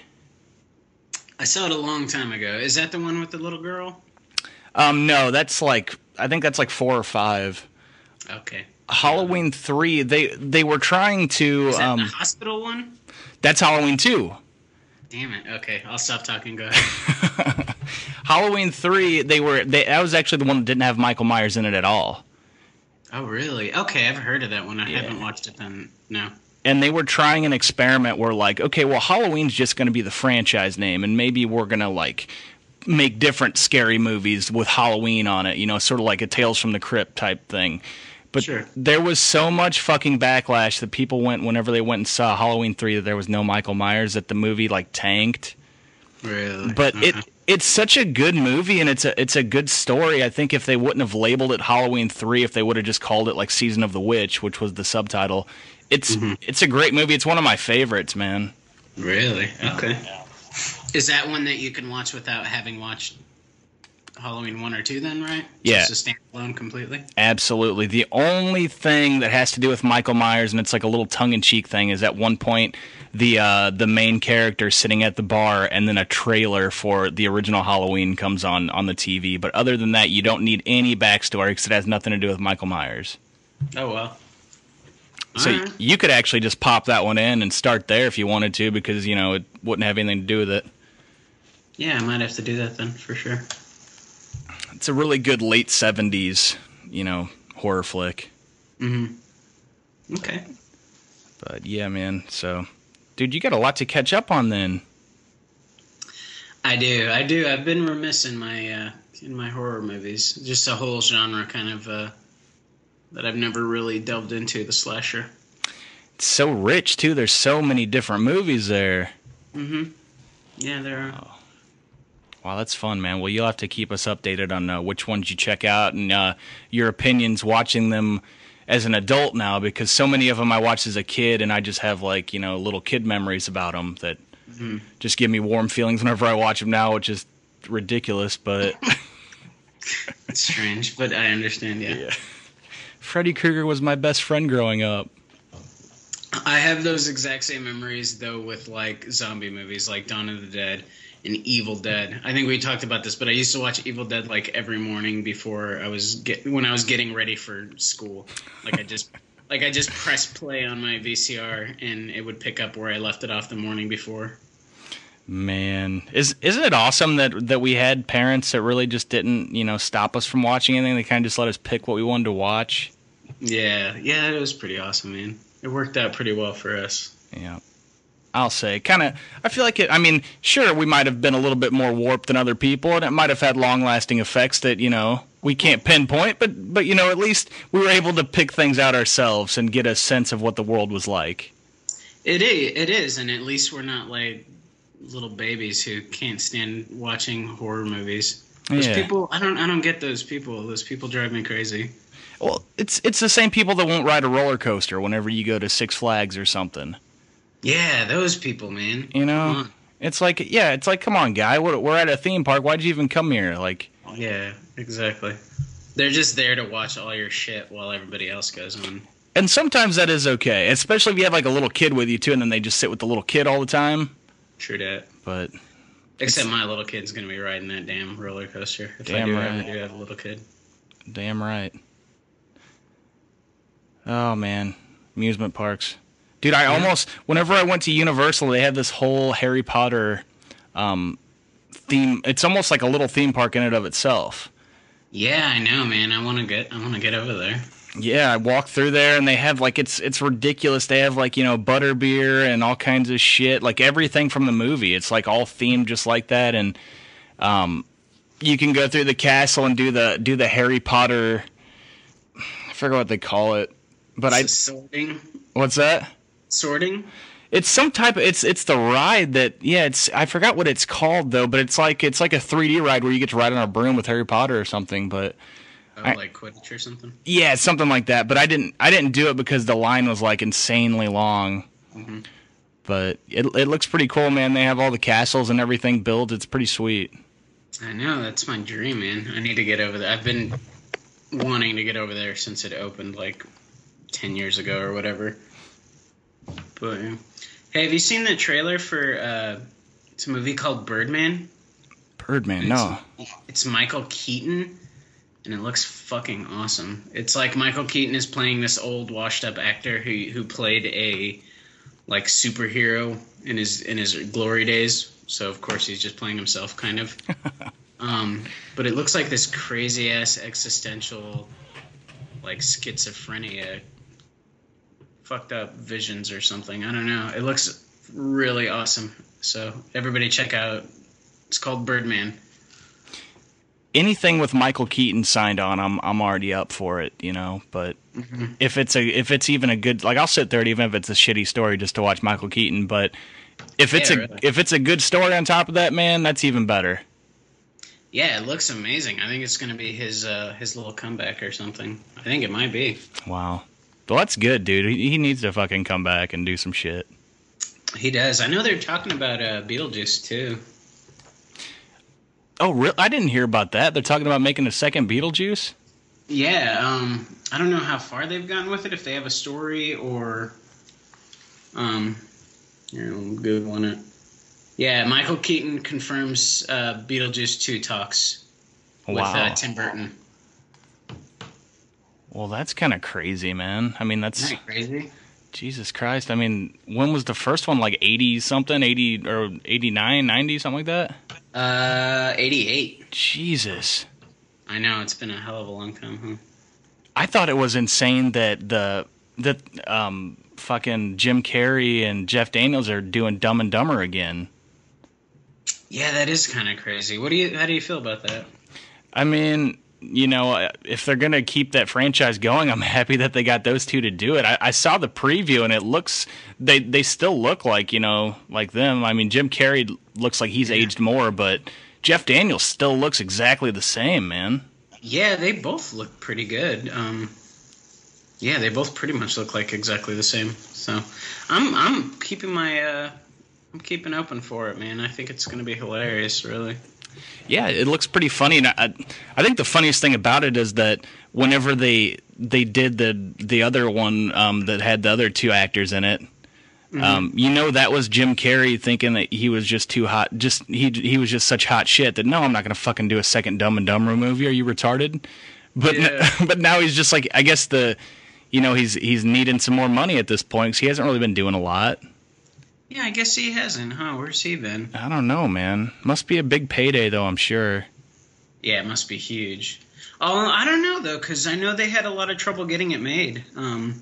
B: I saw it a long time ago. Is that the one with the little girl?
A: Um, no, that's like I think that's like four or five.
B: Okay.
A: Halloween three, they they were trying to.
B: Is that
A: um,
B: the hospital one?
A: That's Halloween two.
B: Damn it. Okay, I'll stop talking. Go ahead.
A: Halloween three, they were they, that was actually the one that didn't have Michael Myers in it at all.
B: Oh really? Okay, I've heard of that one. I
A: Yeah.
B: haven't watched it then. No.
A: And they were trying an experiment where, like, okay, well, Halloween's just going to be the franchise name, and maybe we're going to, like, make different scary movies with Halloween on it, you know, sort of like a Tales from the Crypt type thing. But
B: sure.
A: There was so much fucking backlash that people went, whenever they went and saw Halloween three, that there was no Michael Myers, that the movie, like, tanked.
B: Really?
A: But
B: uh-huh.
A: it it's such a good movie, and it's a it's a good story. I think if they wouldn't have labeled it Halloween three, if they would have just called it, like, Season of the Witch, which was the subtitle, It's mm-hmm. it's a great movie. It's one of my favorites, man.
B: Really? Okay. Is that one that you can watch without having watched Halloween one or two then, right?
A: Yeah.
B: Just a standalone completely?
A: Absolutely. The only thing that has to do with Michael Myers, and it's like a little tongue-in-cheek thing, is at one point the uh, the main character sitting at the bar, and then a trailer for the original Halloween comes on on the T V. But other than that, you don't need any backstory because it has nothing to do with Michael Myers.
B: Oh, well.
A: So right. You could actually just pop that one in and start there if you wanted to, because, you know, it wouldn't have anything to do with it.
B: Yeah, I might have to do that then, for sure.
A: It's a really good late seventies, you know, horror flick.
B: Mm-hmm. Okay.
A: But, yeah, man, so... Dude, you got a lot to catch up on then.
B: I do, I do. I've been remiss in my, uh, in my horror movies. Just a whole genre kind of... Uh, that I've never really delved into, the slasher.
A: It's so rich, too. There's so many different movies there.
B: Mm-hmm. Yeah, there are.
A: Oh. Wow, that's fun, man. Well, you'll have to keep us updated on uh, which ones you check out and uh, your opinions watching them as an adult now, because so many of them I watched as a kid, and I just have, like, you know, little kid memories about them that mm-hmm. just give me warm feelings whenever I watch them now, which is ridiculous, but...
B: It's strange, but I understand, yeah.
A: yeah. Freddy Krueger was my best friend growing up.
B: I have those exact same memories, though, with, like, zombie movies, like Dawn of the Dead and Evil Dead. I think we talked about this, but I used to watch Evil Dead, like, every morning before I was get when I was getting ready for school. Like, I just like I just pressed play on my V C R, and it would pick up where I left it off the morning before.
A: Man, is isn't it awesome that that we had parents that really just didn't, you know, stop us from watching anything? They kind of just let us pick what we wanted to watch.
B: Yeah, yeah, it was pretty awesome, man. It worked out pretty well for us.
A: Yeah, I'll say, kind of. I feel like it. I mean, sure, we might have been a little bit more warped than other people, and it might have had long-lasting effects that, you know, we can't pinpoint. But but you know, at least we were able to pick things out ourselves and get a sense of what the world was like.
B: It is, it is, and at least we're not like little babies who can't stand watching horror movies. Those
A: yeah.
B: people, I don't, I don't get those people. Those people drive me crazy.
A: Well, it's it's the same people that won't ride a roller coaster whenever you go to Six Flags or something.
B: Yeah, those people, man.
A: You know, it's like, yeah, it's like, come on, guy, we're, we're at a theme park. Why'd you even come here? Like,
B: yeah, exactly. They're just there to watch all your shit while everybody else goes on.
A: And sometimes that is okay, especially if you have like a little kid with you too, and then they just sit with the little kid all the time.
B: True that.
A: But
B: except my little kid's gonna be riding that damn roller coaster if
A: damn
B: I do
A: right.
B: ever do have a little kid.
A: Damn right. Oh man, amusement parks, dude. I yeah. almost whenever I went to Universal, they had this whole Harry Potter um, theme. It's almost like a little theme park in and of itself.
B: Yeah, I know, man. I want to get I want to get over there.
A: Yeah, I walked through there and they have like it's it's ridiculous. They have like, you know, butterbeer and all kinds of shit, like everything from the movie. It's like all themed just like that, and um, you can go through the castle and do the do the Harry Potter. I forget what they call it, but I
B: sorting.
A: What's that?
B: Sorting.
A: It's some type of it's it's the ride that yeah it's I forgot what it's called though, but it's like it's like a three D ride where you get to ride on a broom with Harry Potter or something, but.
B: Oh,
A: I,
B: like Quidditch or something?
A: Yeah, something like that. But I didn't I didn't do it because the line was like insanely long.
B: Mm-hmm.
A: But it it looks pretty cool, man. They have all the castles and everything built. It's pretty sweet.
B: I know, that's my dream, man. I need to get over there. I've been wanting to get over there since it opened like ten years ago or whatever. But yeah. Hey, have you seen the trailer for uh, it's a movie called Birdman?
A: Birdman,
B: it's,
A: no.
B: It's Michael Keaton. And it looks fucking awesome. It's like Michael Keaton is playing this old, washed-up actor who who played a like superhero in his in his glory days. So of course he's just playing himself, kind of. um, but it looks like this crazy-ass existential, like schizophrenia, fucked up visions or something. I don't know. It looks really awesome. So everybody check out. It's called Birdman.
A: Anything with Michael Keaton signed on, I'm I'm already up for it, you know. But mm-hmm. if it's a if it's even a good, like I'll sit there even if it's a shitty story just to watch Michael Keaton. But if it's yeah, a really. if it's a good story on top of that, man, that's even better.
B: Yeah, it looks amazing. I think it's gonna be his uh, his little comeback or something. I think it might be.
A: Wow, well that's good, dude. He, he needs to fucking come back and do some shit.
B: He does. I know they're talking about uh, Beetlejuice too.
A: Oh, really? I didn't hear about that. They're talking about making a second Beetlejuice?
B: Yeah, um, I don't know how far they've gotten with it, if they have a story or... Um, here, I'm Googling it. Yeah, Michael Keaton confirms uh, Beetlejuice two talks with
A: wow.
B: uh, Tim Burton.
A: Well, that's kind of crazy, man. I mean, that's...
B: Isn't that crazy?
A: Jesus Christ. I mean, when was the first one? Like eighty-something? eighty or eighty-nine, ninety, something like that?
B: Uh, eighty-eight.
A: Jesus.
B: I know, it's been a hell of a long time, huh?
A: I thought it was insane that the that um fucking Jim Carrey and Jeff Daniels are doing Dumb and Dumber again.
B: Yeah, that is kind of crazy. What do you? How do you feel about that?
A: I mean, you know, if they're gonna keep that franchise going, I'm happy that they got those two to do it. I, I saw the preview and it looks they they still look like, you know, like them. I mean, Jim Carrey looks like he's yeah. aged more, but Jeff Daniels still looks exactly the same, man.
B: Yeah, they both look pretty good. Um, yeah, they both pretty much look like exactly the same. So, I'm I'm keeping my uh, I'm keeping open for it, man. I think it's gonna be hilarious, really.
A: Yeah, it looks pretty funny, and I, I think the funniest thing about it is that whenever they they did the the other one um, that had the other two actors in it, mm-hmm. um, you know, that was Jim Carrey thinking that he was just too hot, just he he was just such hot shit that no, I'm not gonna fucking do a second Dumb and Dumber movie. Are you retarded? But
B: yeah.
A: but now he's just like, I guess the, you know, he's he's needing some more money at this point because he hasn't really been doing a lot.
B: Yeah, I guess he hasn't, huh? Where's he been?
A: I don't know, man. Must be a big payday, though, I'm sure.
B: Yeah, it must be huge. Oh, I don't know, though, because I know they had a lot of trouble getting it made. Um,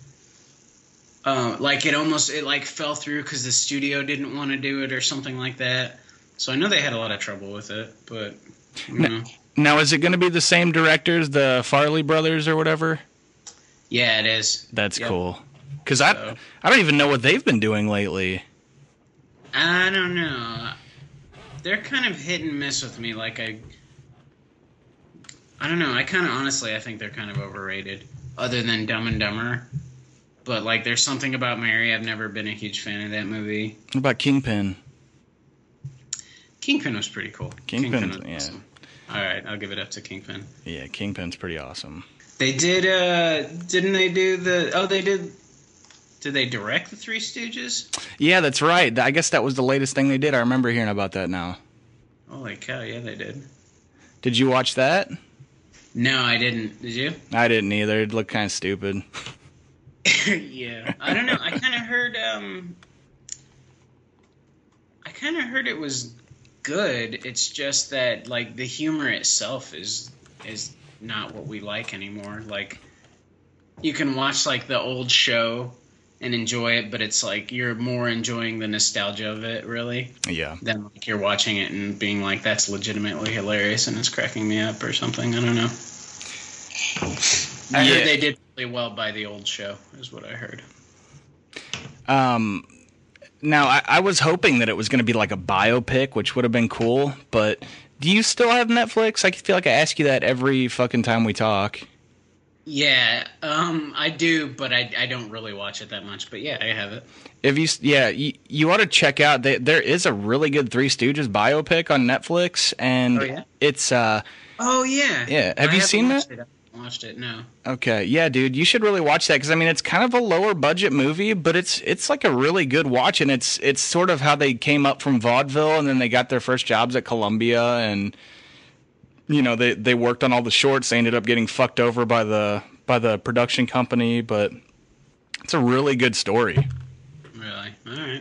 B: uh, like, it almost, it, like, fell through because the studio didn't want to do it or something like that. So I know they had a lot of trouble with it, but, you
A: now,
B: know.
A: Now, is it going to be the same directors, the Farley brothers or whatever?
B: Yeah, it is.
A: That's
B: yep.
A: cool. Because so. I, I don't even know what they've been doing lately.
B: I don't know. They're kind of hit and miss with me. Like, I... I don't know. I kind of, honestly, I think they're kind of overrated. Other than Dumb and Dumber. But, like, there's something about Mary. I've never been a huge fan of that movie.
A: What about Kingpin?
B: Kingpin was pretty cool.
A: Kingpin,
B: Kingpin was
A: yeah.
B: awesome. All right, I'll give it up to Kingpin.
A: Yeah, Kingpin's pretty awesome.
B: They did, uh... Didn't they do the... Oh, they did... Did they direct the Three Stooges?
A: Yeah, that's right. I guess that was the latest thing they did. I remember hearing about that now.
B: Holy cow, yeah, they did.
A: Did you watch that?
B: No, I didn't. Did you?
A: I didn't either. It looked kind of stupid.
B: Yeah. I don't know. I kind of heard, um... I kind of heard it was good. It's just that like the humor itself is is not what we like anymore. Like you can watch like the old show and enjoy it, but it's like you're more enjoying the nostalgia of it, really.
A: Yeah.
B: Than like you're watching it and being like, that's legitimately hilarious and it's cracking me up or something. I don't know. I
A: yeah.
B: heard they did really well by the old show, is what I heard.
A: Um, now I, I was hoping that it was going to be like a biopic, which would have been cool. But do you still have Netflix? I feel like I ask you that every fucking time we talk.
B: Yeah, um, I do, but I, I don't really watch it that much. But yeah, I have it.
A: If you, yeah, you, you ought to check out. They, there is a really good Three Stooges biopic on Netflix, and
B: oh, yeah?
A: it's. Uh,
B: oh yeah.
A: Yeah, have
B: I
A: you seen that?
B: It. I haven't watched it. No.
A: Okay, yeah, dude, you should really watch that because I mean, it's kind of a lower budget movie, but it's it's like a really good watch, and it's it's sort of how they came up from vaudeville, and then they got their first jobs at Columbia, and. You know, they, they worked on all the shorts. They ended up getting fucked over by the by the production company, but it's a really good story.
B: Really? All right.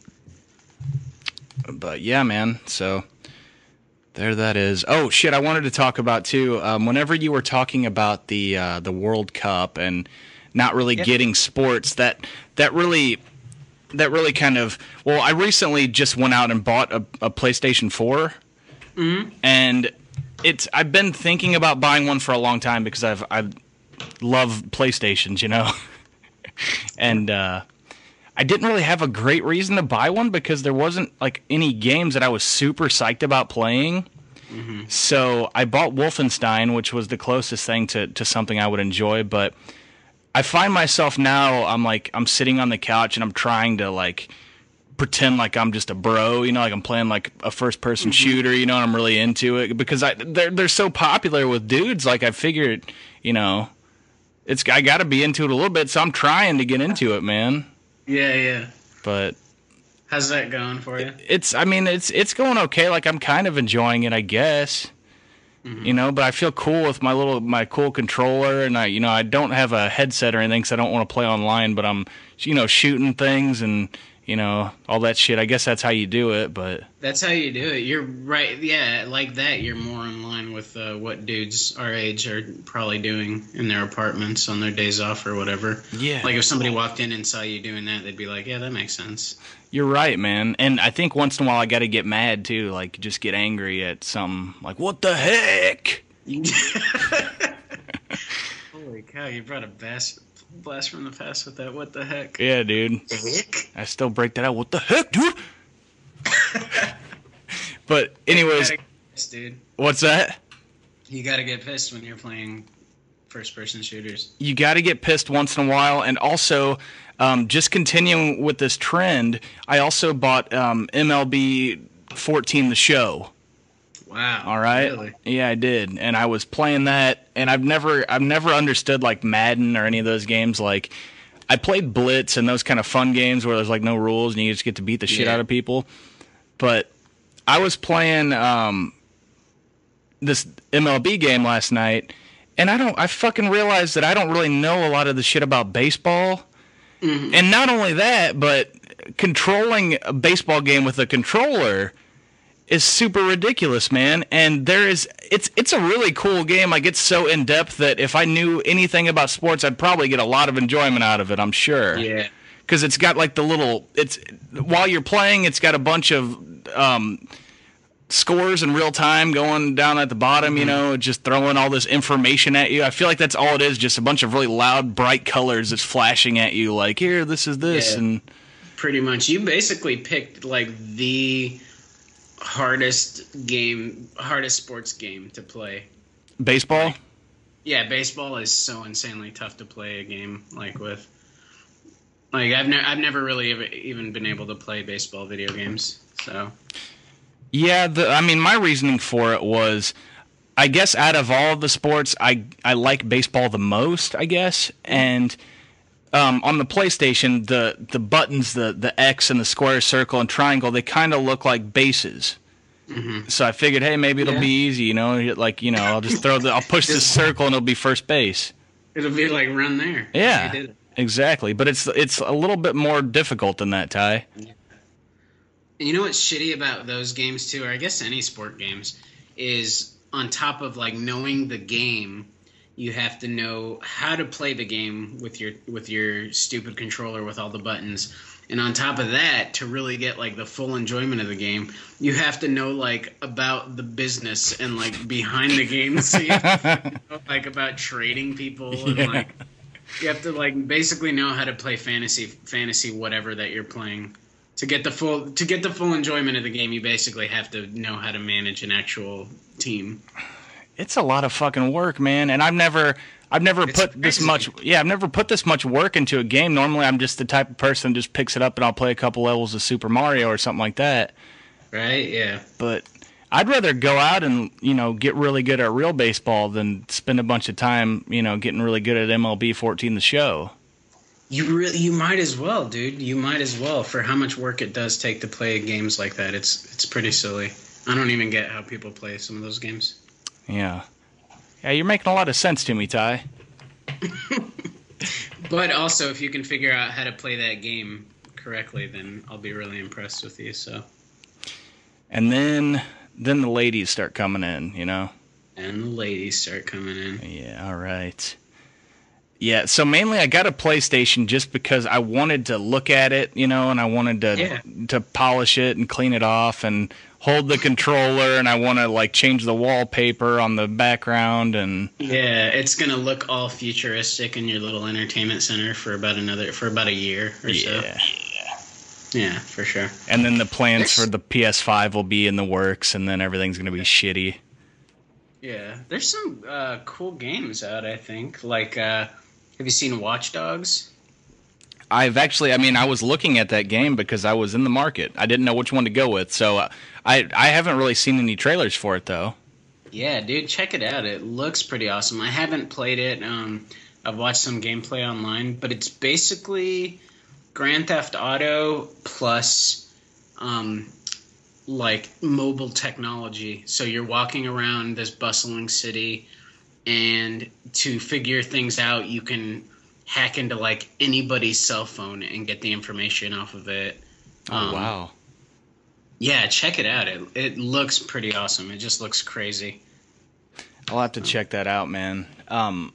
A: But yeah, man. So there that is. Oh shit! I wanted to talk about too. Um, whenever you were talking about the uh, the World Cup and not really
B: yeah.
A: getting sports, that that really that really kind of. Well, I recently just went out and bought a, a PlayStation four,
B: mm-hmm.
A: and. It's. I've been thinking about buying one for a long time because I've I love PlayStations, you know, and uh, I didn't really have a great reason to buy one because there wasn't like any games that I was super psyched about playing.
B: Mm-hmm.
A: So I bought Wolfenstein, which was the closest thing to to something I would enjoy. But I find myself now I'm like I'm sitting on the couch and I'm trying to like. pretend like I'm just a bro, you know, like I'm playing like a first person
B: mm-hmm.
A: shooter, you know, and I'm really into it because I they're they're so popular with dudes. Like I figured, you know, it's I got to be into it a little bit, so I'm trying to get into it, man.
B: Yeah, yeah.
A: But
B: how's that going for you?
A: It's I mean, it's it's going okay. Like I'm kind of enjoying it, I guess. Mm-hmm. You know, but I feel cool with my little my cool controller, and I you know I don't have a headset or anything, because I don't want to play online. But I'm you know shooting things and. You know, all that shit. I guess that's how you do it, but...
B: That's how you do it. You're right. Yeah, like that, you're more in line with uh, what dudes our age are probably doing in their apartments on their days off or whatever.
A: Yeah.
B: Like if somebody walked in and saw you doing that, they'd be like, yeah, that makes sense.
A: You're right, man. And I think once in a while I got to get mad, too. Like, just get angry at something. Like, what the heck?
B: Holy cow, you brought a bass... blast from the past with that. What the heck?
A: Yeah, dude.
B: Heck?
A: I still break that out. What the heck, dude? But anyways,
B: you gotta get pissed, dude.
A: What's that?
B: You gotta get pissed when you're playing first-person shooters.
A: You got to get pissed once in a while, and also, um, just continuing with this trend, I also bought um, M L B fourteen The Show.
B: Wow.
A: All right.
B: Really?
A: Yeah, I did, and I was playing that, and I've never, I've never understood like Madden or any of those games. Like, I played Blitz and those kind of fun games where there's like no rules and you just get to beat the shit
B: yeah.
A: out of people. But I was playing um, this M L B game last night, and I don't, I fucking realized that I don't really know a lot of the shit about baseball. Mm-hmm. And not only that, but controlling a baseball game with a controller is super ridiculous, man. And there is it's it's a really cool game. Like, it's so in depth that if I knew anything about sports, I'd probably get a lot of enjoyment out of it, I'm sure.
B: Yeah.
A: Because it's got like the little it's while you're playing, it's got a bunch of um, scores in real time going down at the bottom, mm-hmm. you know, just throwing all this information at you. I feel like that's all it is, just a bunch of really loud, bright colors that's flashing at you like, here, this is this.
B: Yeah,
A: and
B: pretty much. You basically picked like the hardest game, hardest sports game to play.
A: Baseball?
B: Like, yeah, baseball is so insanely tough to play a game like with. Like I've never, I've never really ever even been able to play baseball video games. So.
A: Yeah, the, I mean, my reasoning for it was, I guess out of all of the sports, I I like baseball the most, I guess, and. Um, on the PlayStation, the, the buttons, the, the X and the square, circle, and triangle, they kind of look like bases. Mm-hmm. So I figured, hey, maybe it'll
B: yeah.
A: be easy, you know, like, you know, I'll just throw the, I'll push the circle and it'll be first base.
B: It'll be like run there.
A: Yeah,
B: did it.
A: Exactly. But it's it's a little bit more difficult than that, Ty.
B: And you know what's shitty about those games too, or I guess any sport games, is on top of like knowing the game, you have to know how to play the game with your with your stupid controller with all the buttons. And on top of that, to really get like the full enjoyment of the game, you have to know like about the business and like behind the game. So you have to know, like about trading people and yeah. like you have to like basically know how to play fantasy fantasy whatever that you're playing. To get the full to get the full enjoyment of the game, you basically have to know how to manage an actual team.
A: It's a lot of fucking work, man, and I've never I've never
B: It's
A: put this
B: crazy.
A: much yeah, I've never put this much work into a game. Normally I'm just the type of person that just picks it up and I'll play a couple levels of Super Mario or something like that.
B: Right? Yeah.
A: But I'd rather go out and, you know, get really good at real baseball than spend a bunch of time, you know, getting really good at M L B fourteen The Show.
B: You really you might as well, dude. You might as well for how much work it does take to play games like that. It's it's pretty silly. I don't even get how people play some of those games.
A: Yeah. Yeah, you're making a lot of sense to me, Ty.
B: But also, if you can figure out how to play that game correctly, then I'll be really impressed with you. So.
A: And then then the ladies start coming in, you know?
B: And the ladies start coming in.
A: Yeah, all right. Yeah, so mainly I got a PlayStation just because I wanted to look at it, you know, and I wanted to
B: Yeah.
A: to polish it and clean it off and hold the controller, and I want to like change the wallpaper on the background and
B: Yeah, it's gonna look all futuristic in your little entertainment center for about another for about a year or
A: yeah.
B: so. Yeah, for sure.
A: And then the plans
B: There's-
A: for the P S five will be in the works, and then everything's going to be shitty.
B: Yeah, there's some uh, cool games out. I think. Like, uh, have you seen Watch Dogs?
A: I've actually, I mean, I was looking at that game because I was in the market. I didn't know which one to go with, so uh, I I haven't really seen any trailers for it though.
B: Yeah, dude, check it out. It looks pretty awesome. I haven't played it. Um, I've watched some gameplay online, but it's basically Grand Theft Auto plus, um, like mobile technology. So you're walking around this bustling city, and to figure things out, you can hack into like anybody's cell phone and get the information off of it.
A: Oh
B: Um,
A: wow!
B: Yeah, check it out. It it looks pretty awesome. It just looks crazy.
A: I'll have to check that out, man. Um,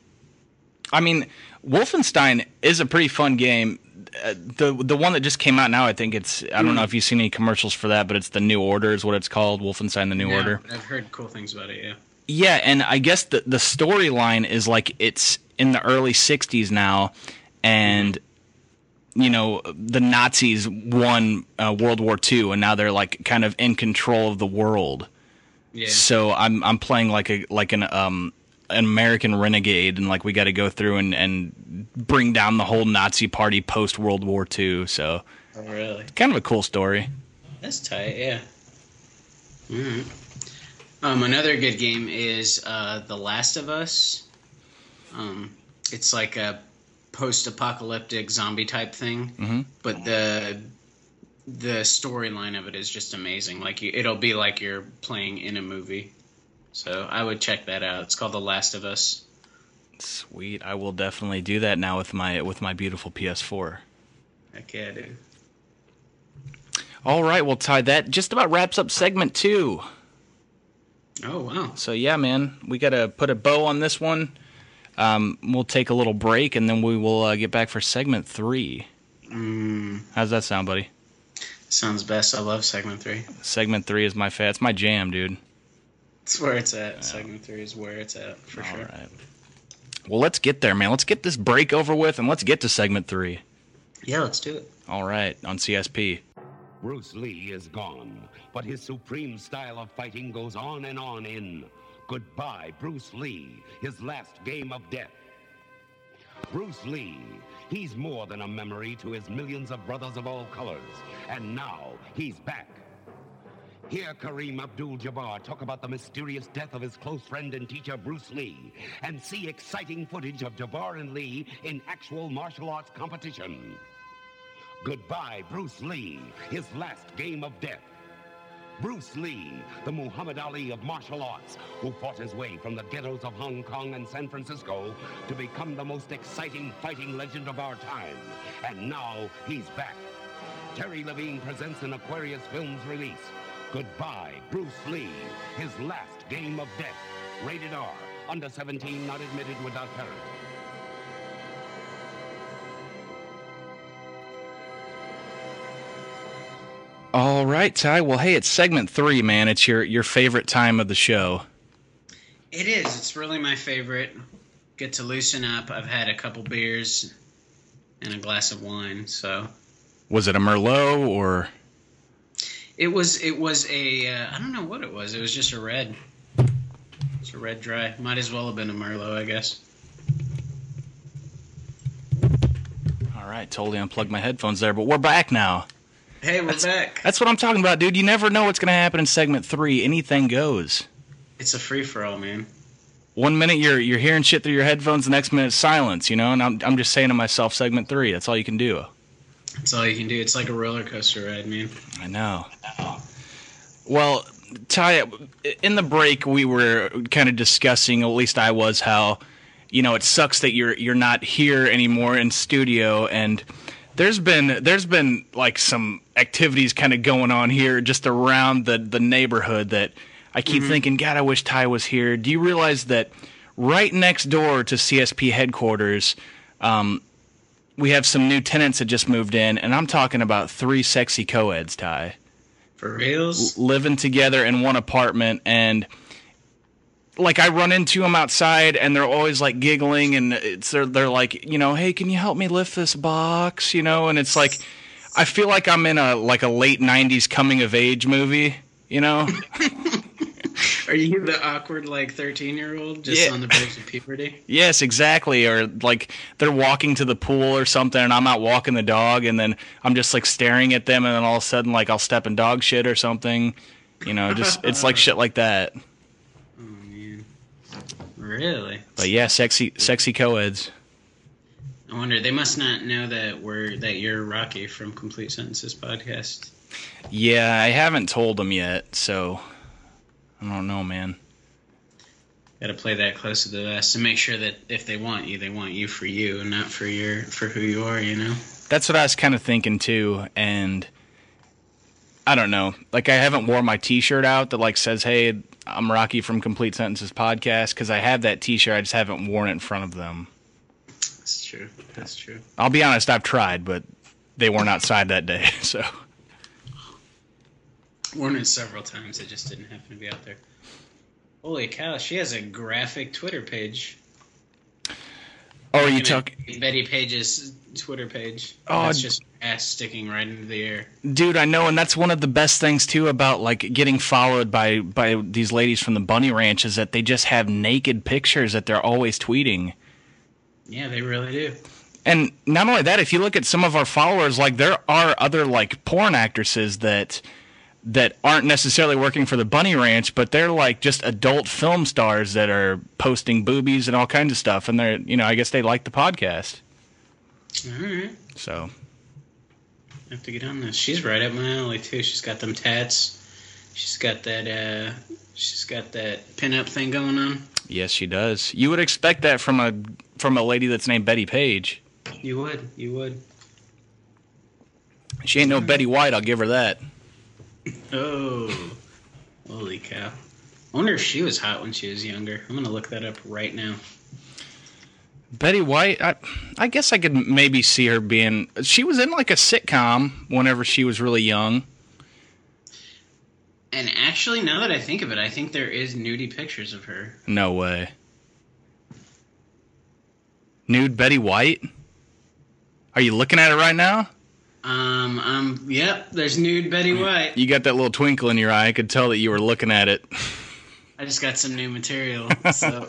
A: I mean, Wolfenstein is a pretty fun game. Uh, the the one that just came out now, I think it's. I don't know if you've seen any commercials for that, but it's the New Order is what it's called. Wolfenstein: The New
B: Yeah,
A: Order.
B: I've heard cool things about it. Yeah.
A: Yeah, and I guess the the storyline is like it's in the early sixties now, and you know the Nazis won uh, World War Two, and now they're like kind of in control of the world.
B: Yeah.
A: So I'm I'm playing like a like an um an American renegade, and like we got to go through and and bring down the whole Nazi party post World War Two. So
B: Oh, really?
A: kind of a cool story.
B: That's tight. Yeah. Mm-hmm. Um, another good game is uh, The Last of Us. Um, it's like a post-apocalyptic zombie type thing,
A: Mhm.
B: but the the storyline of it is just amazing. Like you, it'll be like you're playing in a movie. So I would check that out. It's called The Last of Us.
A: Sweet, I will definitely do that now with my with my beautiful P S four.
B: Heck yeah, dude.
A: All right, well, Ty, that just about wraps up segment two.
B: Oh wow.
A: So yeah, man, we got to put a bow on this one. Um, we'll take a little break, and then we will uh, get back for segment three.
B: Mm,
A: How's that sound, buddy?
B: sounds best. I love segment three.
A: Segment three is my fa- it's my jam, dude.
B: It's where it's at. Segment three is where it's at for
A: All
B: sure.
A: right. Well, let's get there, man. Let's get this break over with, and let's get to segment three.
B: Yeah, let's do it.
A: All right, on C S P.
D: Bruce Lee is gone, but his supreme style of fighting goes on and on in Goodbye, Bruce Lee, his last game of death. Bruce Lee, he's more than a memory to his millions of brothers of all colors, and now he's back. Hear Kareem Abdul-Jabbar talk about the mysterious death of his close friend and teacher Bruce Lee, and see exciting footage of Jabbar and Lee in actual martial arts competition. Goodbye, Bruce Lee, his last game of death. Bruce Lee, the Muhammad Ali of martial arts, who fought his way from the ghettos of Hong Kong and San Francisco to become the most exciting fighting legend of our time. And now he's back.
H: Terry Levine presents an Aquarius Films release. Goodbye, Bruce Lee. His last game of death. Rated R. Under seventeen, not admitted without parent.
A: All right, Ty. Well, hey, it's segment three, man. It's your, your favorite time of the show.
B: It is. It's really my favorite. Get to loosen up. I've had a couple beers and a glass of wine, so.
A: Was it a Merlot or?
B: It was. It was a. Uh, I don't know what it was. It was just a red. It's a red dry. Might as well have been a Merlot, I guess.
A: All right, totally unplugged my headphones there, but we're back now.
B: Hey, we're
A: that's,
B: back.
A: That's what I'm talking about, dude. You never know what's going to happen in segment three. Anything goes.
B: It's a free-for-all, man.
A: One minute you're you're hearing shit through your headphones, the next minute silence, you know? And I'm I'm just saying to myself, segment three, that's all you can do.
B: That's all you can do. It's like a roller coaster ride, man.
A: I know. Well, Ty, in the break we were kind of discussing, at least I was, how, you know, it sucks that you're you're not here anymore in studio, and There's been there's been like some activities kind of going on here just around the, the neighborhood that I keep mm-hmm. thinking, God, I wish Ty was here. Do you realize that right next door to C S P headquarters, um, we have some new tenants that just moved in, and I'm talking about three sexy co-eds, Ty.
B: For reals?
A: L- living together in one apartment, and like I run into them outside, and they're always like giggling, and it's they're they're like, you know, hey, can you help me lift this box, you know? And it's like, I feel like I'm in a like a late nineties coming of age movie, you know?
B: Are you the awkward like thirteen year old just
A: yeah.
B: on the verge of puberty?
A: Yes, exactly. Or like they're walking to the pool or something, and I'm out walking the dog, and then I'm just like staring at them, and then all of a sudden like I'll step in dog shit or something, you know? Just it's like shit like that.
B: Really?
A: But yeah, sexy, sexy co-eds.
B: I wonder, they must not know that we're that you're Rocky from Complete Sentences podcast.
A: Yeah, I haven't told them yet, so I don't know, man.
B: Got to play that close to the vest and make sure that if they want you, they want you for you and not for your for who you are. You know.
A: That's what I was kind of thinking too, and I don't know. Like, I haven't worn my T-shirt out that like says, "Hey, I'm Rocky from Complete Sentences podcast," because I have that T-shirt. I just haven't worn it in front of them.
B: That's true. That's true.
A: I'll be honest. I've tried, but they weren't outside that day. So
B: worn it several times. It just didn't happen to be out there. Holy cow! She has a graphic Twitter page.
A: Oh, are you talking
B: Betty Page's Twitter page?
A: Oh,
B: that's just ass sticking right into the air.
A: Dude, I know, and that's one of the best things too about like getting followed by by these ladies from the Bunny Ranch is that they just have naked pictures that they're always tweeting.
B: Yeah, they really do.
A: And not only that, if you look at some of our followers, like there are other like porn actresses that that aren't necessarily working for the Bunny Ranch, but they're like just adult film stars that are posting boobies and all kinds of stuff, and they're, you know, I guess they like the podcast.
B: All right.
A: So
B: I have to get on this. She's right up my alley too. She's got them tats. She's got that. Uh, she's got that pinup thing going on.
A: Yes, she does. You would expect that from a from a lady that's named Betty Page.
B: You would. You would.
A: She ain't no Betty White. I'll give her that.
B: Oh, holy cow! I wonder if she was hot when she was younger. I'm gonna look that up right now.
A: Betty White, I, I guess I could maybe see her being... She was in like a sitcom whenever she was really young.
B: And actually, now that I think of it, I think there is nudie pictures of her.
A: No way. Nude Betty White? Are you looking at it right now?
B: Um, um, yep, there's nude Betty White.
A: You got that little twinkle in your eye. I could tell that you were looking at it.
B: I just got some new material, so...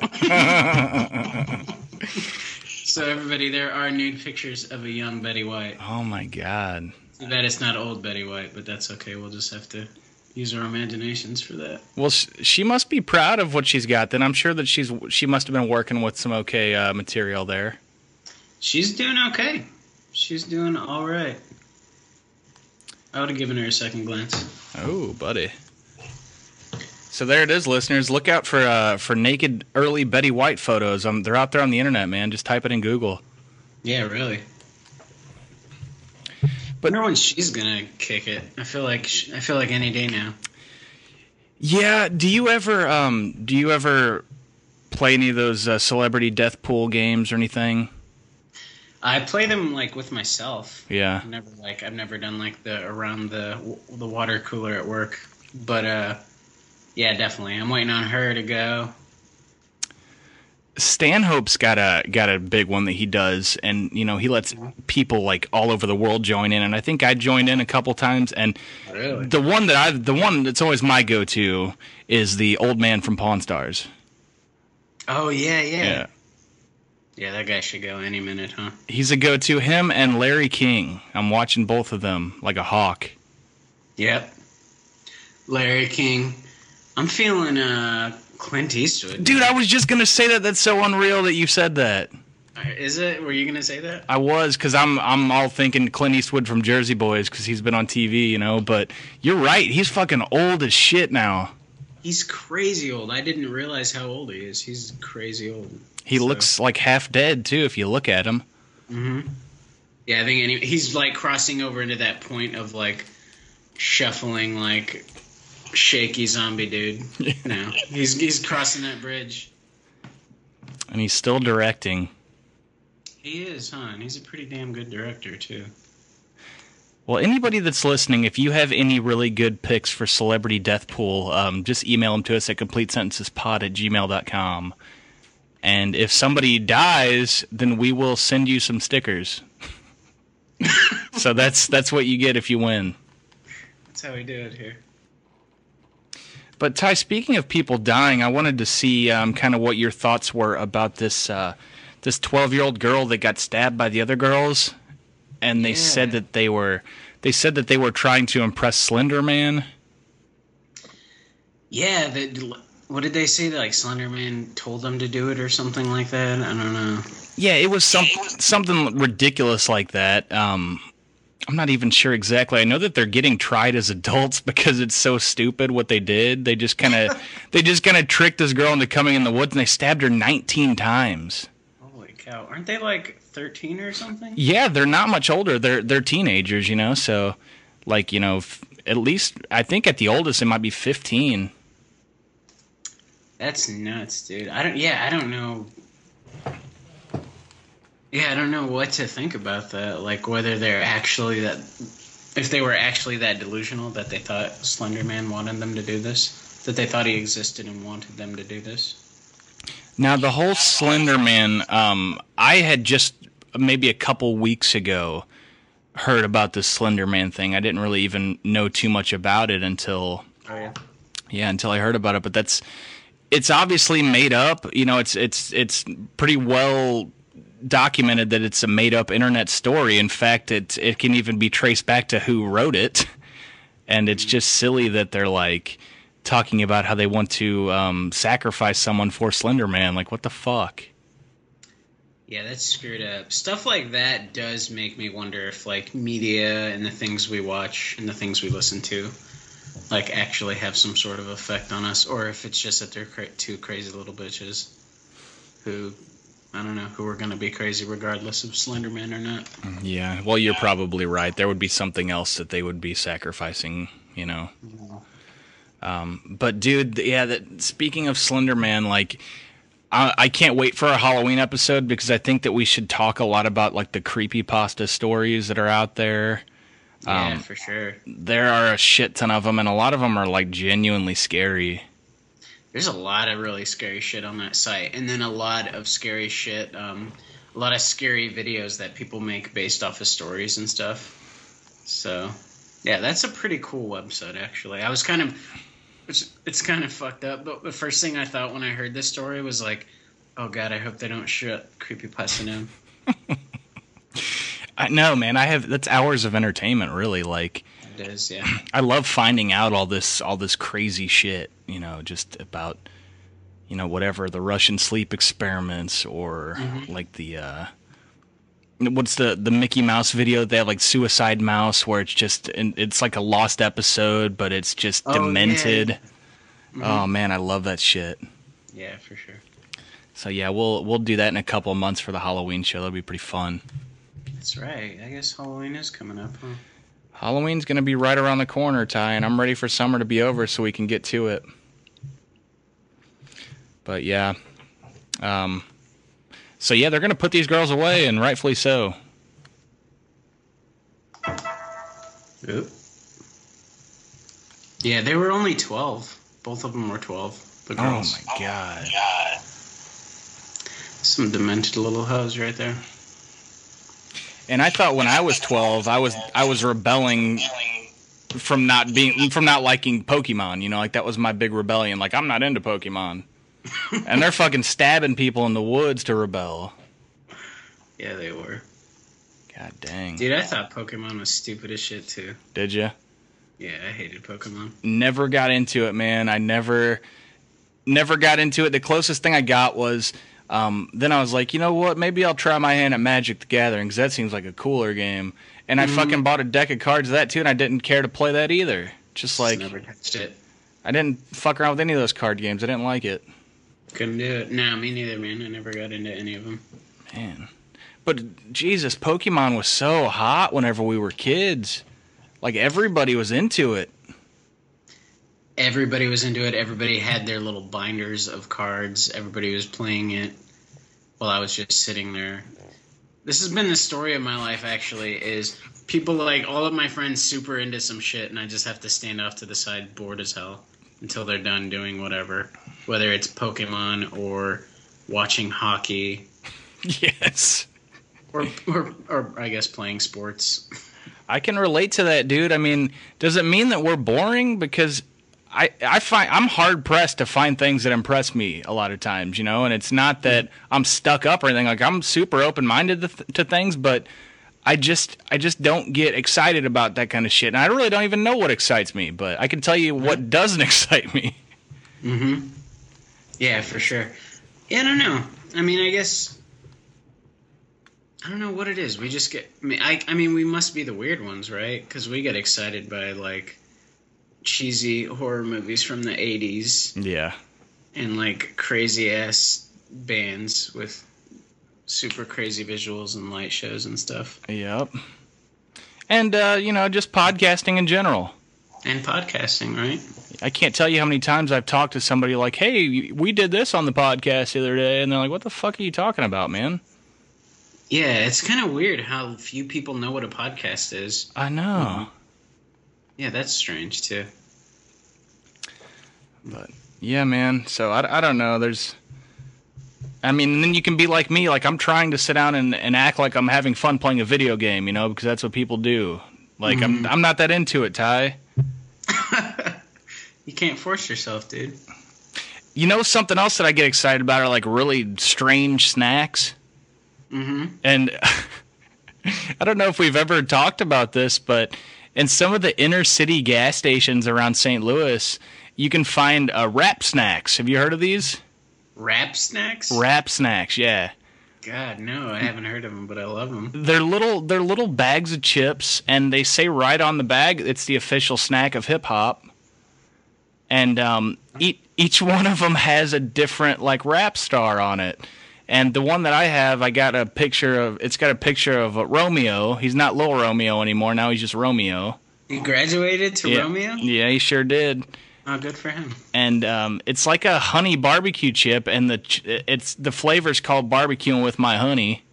B: So everybody, there are nude pictures of a young Betty White.
A: Oh my God.
B: Too bad it's not old Betty White, but that's okay. We'll just have to use our imaginations for that.
A: Well, she must be proud of what she's got. Then I'm sure that she's she must have been working with some okay uh, material there.
B: She's doing okay. She's doing all right. I would have given her a second glance.
A: Oh, buddy. So there it is, listeners. Look out for uh, for naked early Betty White photos. Um, they're out there on the internet, man. Just type it in Google.
B: Yeah, really. But I wonder when she's gonna kick it. I feel like she, I feel like any day now.
A: Yeah. Do you ever um do you ever play any of those uh, celebrity death pool games or anything?
B: I play them like with myself.
A: Yeah.
B: I've never like I've never done like the around the the water cooler at work, but uh, yeah, definitely. I'm waiting on her to go.
A: Stanhope's got a got a big one that he does, and you know he lets people like all over the world join in, and I think I joined in a couple times. And
B: really?
A: the one that I the one that's always my go to is the old man from Pawn Stars.
B: Oh yeah, yeah,
A: yeah,
B: yeah. That guy should go any minute, huh?
A: He's a go to. Him and Larry King. I'm watching both of them like a hawk.
B: Yep, Larry King. I'm feeling uh. Clint Eastwood.
A: Dude, I was just going to say that. That's so unreal that you said that.
B: Is it? Were you going to say that?
A: I was, because I'm, I'm all thinking Clint Eastwood from Jersey Boys, because he's been on T V, you know, but you're right. He's fucking old as shit now.
B: He's crazy old. I didn't realize how old he is. He's crazy old.
A: He
B: so.
A: looks like half dead, too, if you look at him.
B: Mm-hmm. Yeah, I think any, he's, like, crossing over into that point of, like, shuffling, like... shaky zombie dude.
A: Yeah.
B: No, he's he's crossing that bridge.
A: And he's still directing.
B: He is, huh? And he's a pretty damn good director too.
A: Well, anybody that's listening, if you have any really good picks for Celebrity Death Pool, um, just email them to us at complete sentences pod at gmail dot com. And if somebody dies, then we will send you some stickers. So that's that's what you get if you win.
B: That's how we do it here.
A: But Ty, speaking of people dying, I wanted to see um, kind of what your thoughts were about this uh, this twelve-year-old girl that got stabbed by the other girls, and they
B: yeah.
A: said that they were they said that they were trying to impress Slender Man.
B: Yeah, that, what did they say? That like Slender Man told them to do it or something like that. I don't know.
A: Yeah, it was some something ridiculous like that. Um, I'm not even sure exactly. I know that they're getting tried as adults because it's so stupid what they did. They just kind of they just kind of tricked this girl into coming in the woods, and they stabbed her nineteen times.
B: Holy cow! Aren't they like thirteen or something?
A: Yeah, they're not much older. They're they're teenagers, you know. So, like, you know, f- at least I think at the oldest it might be fifteen.
B: That's nuts, dude. I don't. Yeah, I don't know. Yeah, I don't know what to think about that. Like, whether they're actually that, if they were actually that delusional that they thought Slender Man wanted them to do this, that they thought he existed and wanted them to do this.
A: Now, the whole Slender Man, um, I had just maybe a couple weeks ago heard about this Slender Man thing. I didn't really even know too much about it until,
B: oh yeah,
A: yeah, until I heard about it. But that's, it's obviously made up. You know, it's it's it's pretty well documented that it's a made-up internet story. In fact, it it can even be traced back to who wrote it, and it's just silly that they're like talking about how they want to um, sacrifice someone for Slender Man. Like, what the fuck?
B: Yeah, that's screwed up. Stuff like that does make me wonder if like media and the things we watch and the things we listen to like actually have some sort of effect on us, or if it's just that they're cra- two crazy little bitches who, I don't know, who are going to be crazy regardless of Slender Man or not.
A: Yeah, well, you're probably right. There would be something else that they would be sacrificing, you know. Um, but, dude, yeah, that, speaking of Slender Man, like, I, I can't wait for a Halloween episode because I think that we should talk a lot about, like, the creepypasta stories that are out there.
B: Yeah,
A: um,
B: for sure.
A: There are a shit ton of them, and a lot of them are, like, genuinely scary.
B: There's a lot of really scary shit on that site, and then a lot of scary shit, um, a lot of scary videos that people make based off of stories and stuff. So, yeah, that's a pretty cool website, actually. I was kind of, it's, it's kind of fucked up, but the first thing I thought when I heard this story was like, oh god, I hope they don't shut creepypasta down.
A: I know, man. I have that's hours of entertainment, really. Like,
B: it is, yeah.
A: I love finding out all this all this crazy shit, you know, just about, you know, whatever, the Russian sleep experiments or mm-hmm. like the uh what's the the Mickey Mouse video? They have like Suicide Mouse, where it's just it's like a lost episode, but it's just
B: oh,
A: demented.
B: Yeah. Mm-hmm.
A: Oh man, I love that shit.
B: Yeah, for sure.
A: So yeah, we'll we'll do that in a couple of months for the Halloween show. That'll be pretty fun.
B: That's right. I guess Halloween is coming up, huh?
A: Halloween's going to be right around the corner, Ty, and I'm ready for summer to be over so we can get to it. But yeah. Um, so yeah, they're going to put these girls away, and rightfully so.
B: Oop. Yeah, they were only twelve. Both of them were twelve. The girls.
A: Oh my god.
B: Oh my god. Some demented little hoes right there.
A: And I thought when I was twelve, I was I was rebelling from not being from not liking Pokemon. You know, like that was my big rebellion. Like I'm not into Pokemon, and they're fucking stabbing people in the woods to rebel.
B: Yeah, they were.
A: God dang.
B: Dude, I thought Pokemon was stupid as shit too.
A: Did you?
B: Yeah, I hated Pokemon.
A: Never got into it, man. I never, never got into it. The closest thing I got was. Um, then I was like, you know what? Maybe I'll try my hand at Magic the Gathering because that seems like a cooler game. And I mm-hmm. fucking bought a deck of cards of that too, and I didn't care to play that either. Just like
B: never touched it.
A: I didn't fuck around with any of those card games. I didn't like it.
B: Couldn't do it. No, me neither, man. I never got into any of them.
A: Man, but Jesus, Pokemon was so hot whenever we were kids. Like everybody was into it.
B: Everybody was into it. Everybody had their little binders of cards. Everybody was playing it while I was just sitting there. This has been the story of my life, actually, is people like all of my friends super into some shit, and I just have to stand off to the side bored as hell until they're done doing whatever, whether it's Pokemon or watching hockey.
A: Yes.
B: Or, or, or I guess playing sports.
A: I can relate to that, dude. I mean, does it mean that we're boring? Because I, I find I'm hard pressed to find things that impress me a lot of times, you know, and it's not that I'm stuck up or anything. Like I'm super open minded to, th- to things, but I just I just don't get excited about that kind of shit. And I really don't even know what excites me, but I can tell you what doesn't excite me.
B: Mm-hmm. Yeah, for sure. Yeah, I don't know. I mean, I guess I don't know what it is. We just get. I mean, I, I mean, we must be the weird ones, right? Because we get excited by like cheesy horror movies from the eighties.
A: Yeah.
B: And like crazy ass bands with super crazy visuals and light shows and stuff.
A: Yep. And uh, you know, just podcasting in general.
B: And podcasting, right?
A: I can't tell you how many times I've talked to somebody like, "Hey, we did this on the podcast the other day," and they're like, "What the fuck are you talking about, man?"
B: Yeah, it's kind of weird how few people know what a podcast is.
A: I know. Mm-hmm.
B: Yeah, that's strange, too.
A: But, yeah, man. So, I, I don't know. There's... I mean, then you can be like me. Like, I'm trying to sit down and, and act like I'm having fun playing a video game, you know, because that's what people do. Like, mm-hmm. I'm I'm not that into it, Ty.
B: You can't force yourself, dude.
A: You know, something else that I get excited about are, like, really strange snacks.
B: Mm-hmm.
A: And I don't know if we've ever talked about this, but in some of the inner city gas stations around Saint Louis, you can find uh, Wrap Snacks. Have you heard of these?
B: Wrap Snacks?
A: Wrap Snacks, yeah.
B: God, no, I haven't heard of them, but I love them.
A: They're little, they're little bags of chips, and they say right on the bag it's the official snack of hip hop. And um, e- each one of them has a different like rap star on it. And the one that I have, I got a picture of, it's got a picture of uh, Romeo. He's not Lil Romeo anymore. Now he's just Romeo.
B: He graduated to
A: yeah.
B: Romeo?
A: Yeah, he sure did.
B: Oh, good for him.
A: And um, it's like a honey barbecue chip, and the ch- it's the flavor's called barbecuing with my honey.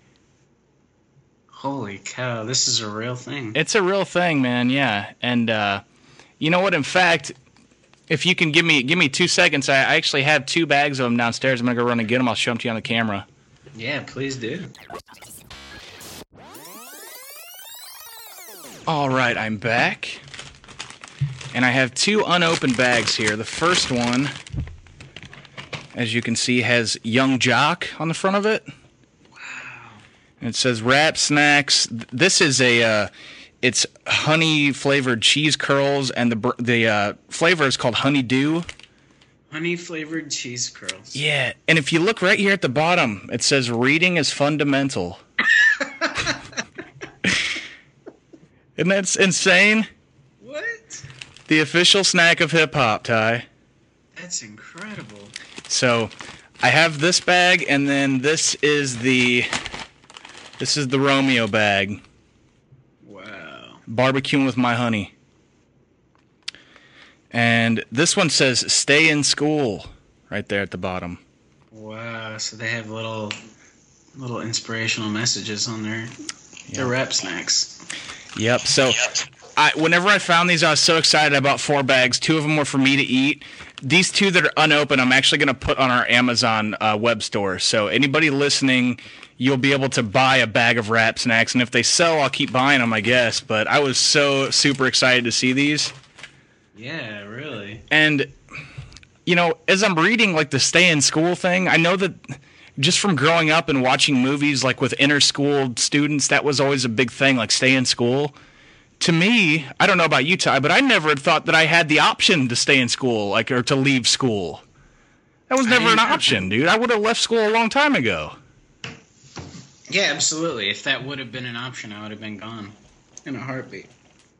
B: Holy cow, this is a real thing.
A: It's a real thing, man, yeah. And uh, you know what, in fact... If you can give me give me two seconds, I actually have two bags of them downstairs. I'm going to go run and get them. I'll show them to you on the camera.
B: Yeah, please do.
A: All right, I'm back. And I have two unopened bags here. The first one, as you can see, has Young Jock on the front of it.
B: Wow.
A: And it says Wrap Snacks. This is a... Uh, It's honey-flavored cheese curls, and the the uh, flavor is called Honeydew.
B: Honey-flavored cheese curls.
A: Yeah, and if you look right here at the bottom, it says reading is fundamental. Isn't that insane?
B: What?
A: The official snack of hip-hop, Ty.
B: That's incredible.
A: So, I have this bag, and then this is the This is the Romeo bag.
B: Wow.
A: Barbecuing with my honey. And this one says, stay in school, right there at the bottom.
B: Wow, so they have little little inspirational messages on their, their rap snacks.
A: Yep, so I, whenever I found these, I was so excited about four bags. Two of them were for me to eat. These two that are unopened, I'm actually going to put on our Amazon uh, web store. So anybody listening, you'll be able to buy a bag of Rap Snacks. And if they sell, I'll keep buying them, I guess. But I was so super excited to see these.
B: Yeah, really.
A: And, you know, as I'm reading, like, the stay in school thing, I know that just from growing up and watching movies, like, with inter-school students, that was always a big thing, like, stay in school. To me, I don't know about you, Ty, but I never had thought that I had the option to stay in school, like, or to leave school. That was never an option, dude. I would have left school a long time ago.
B: Yeah, absolutely. If that would have been an option, I would have been gone in a heartbeat.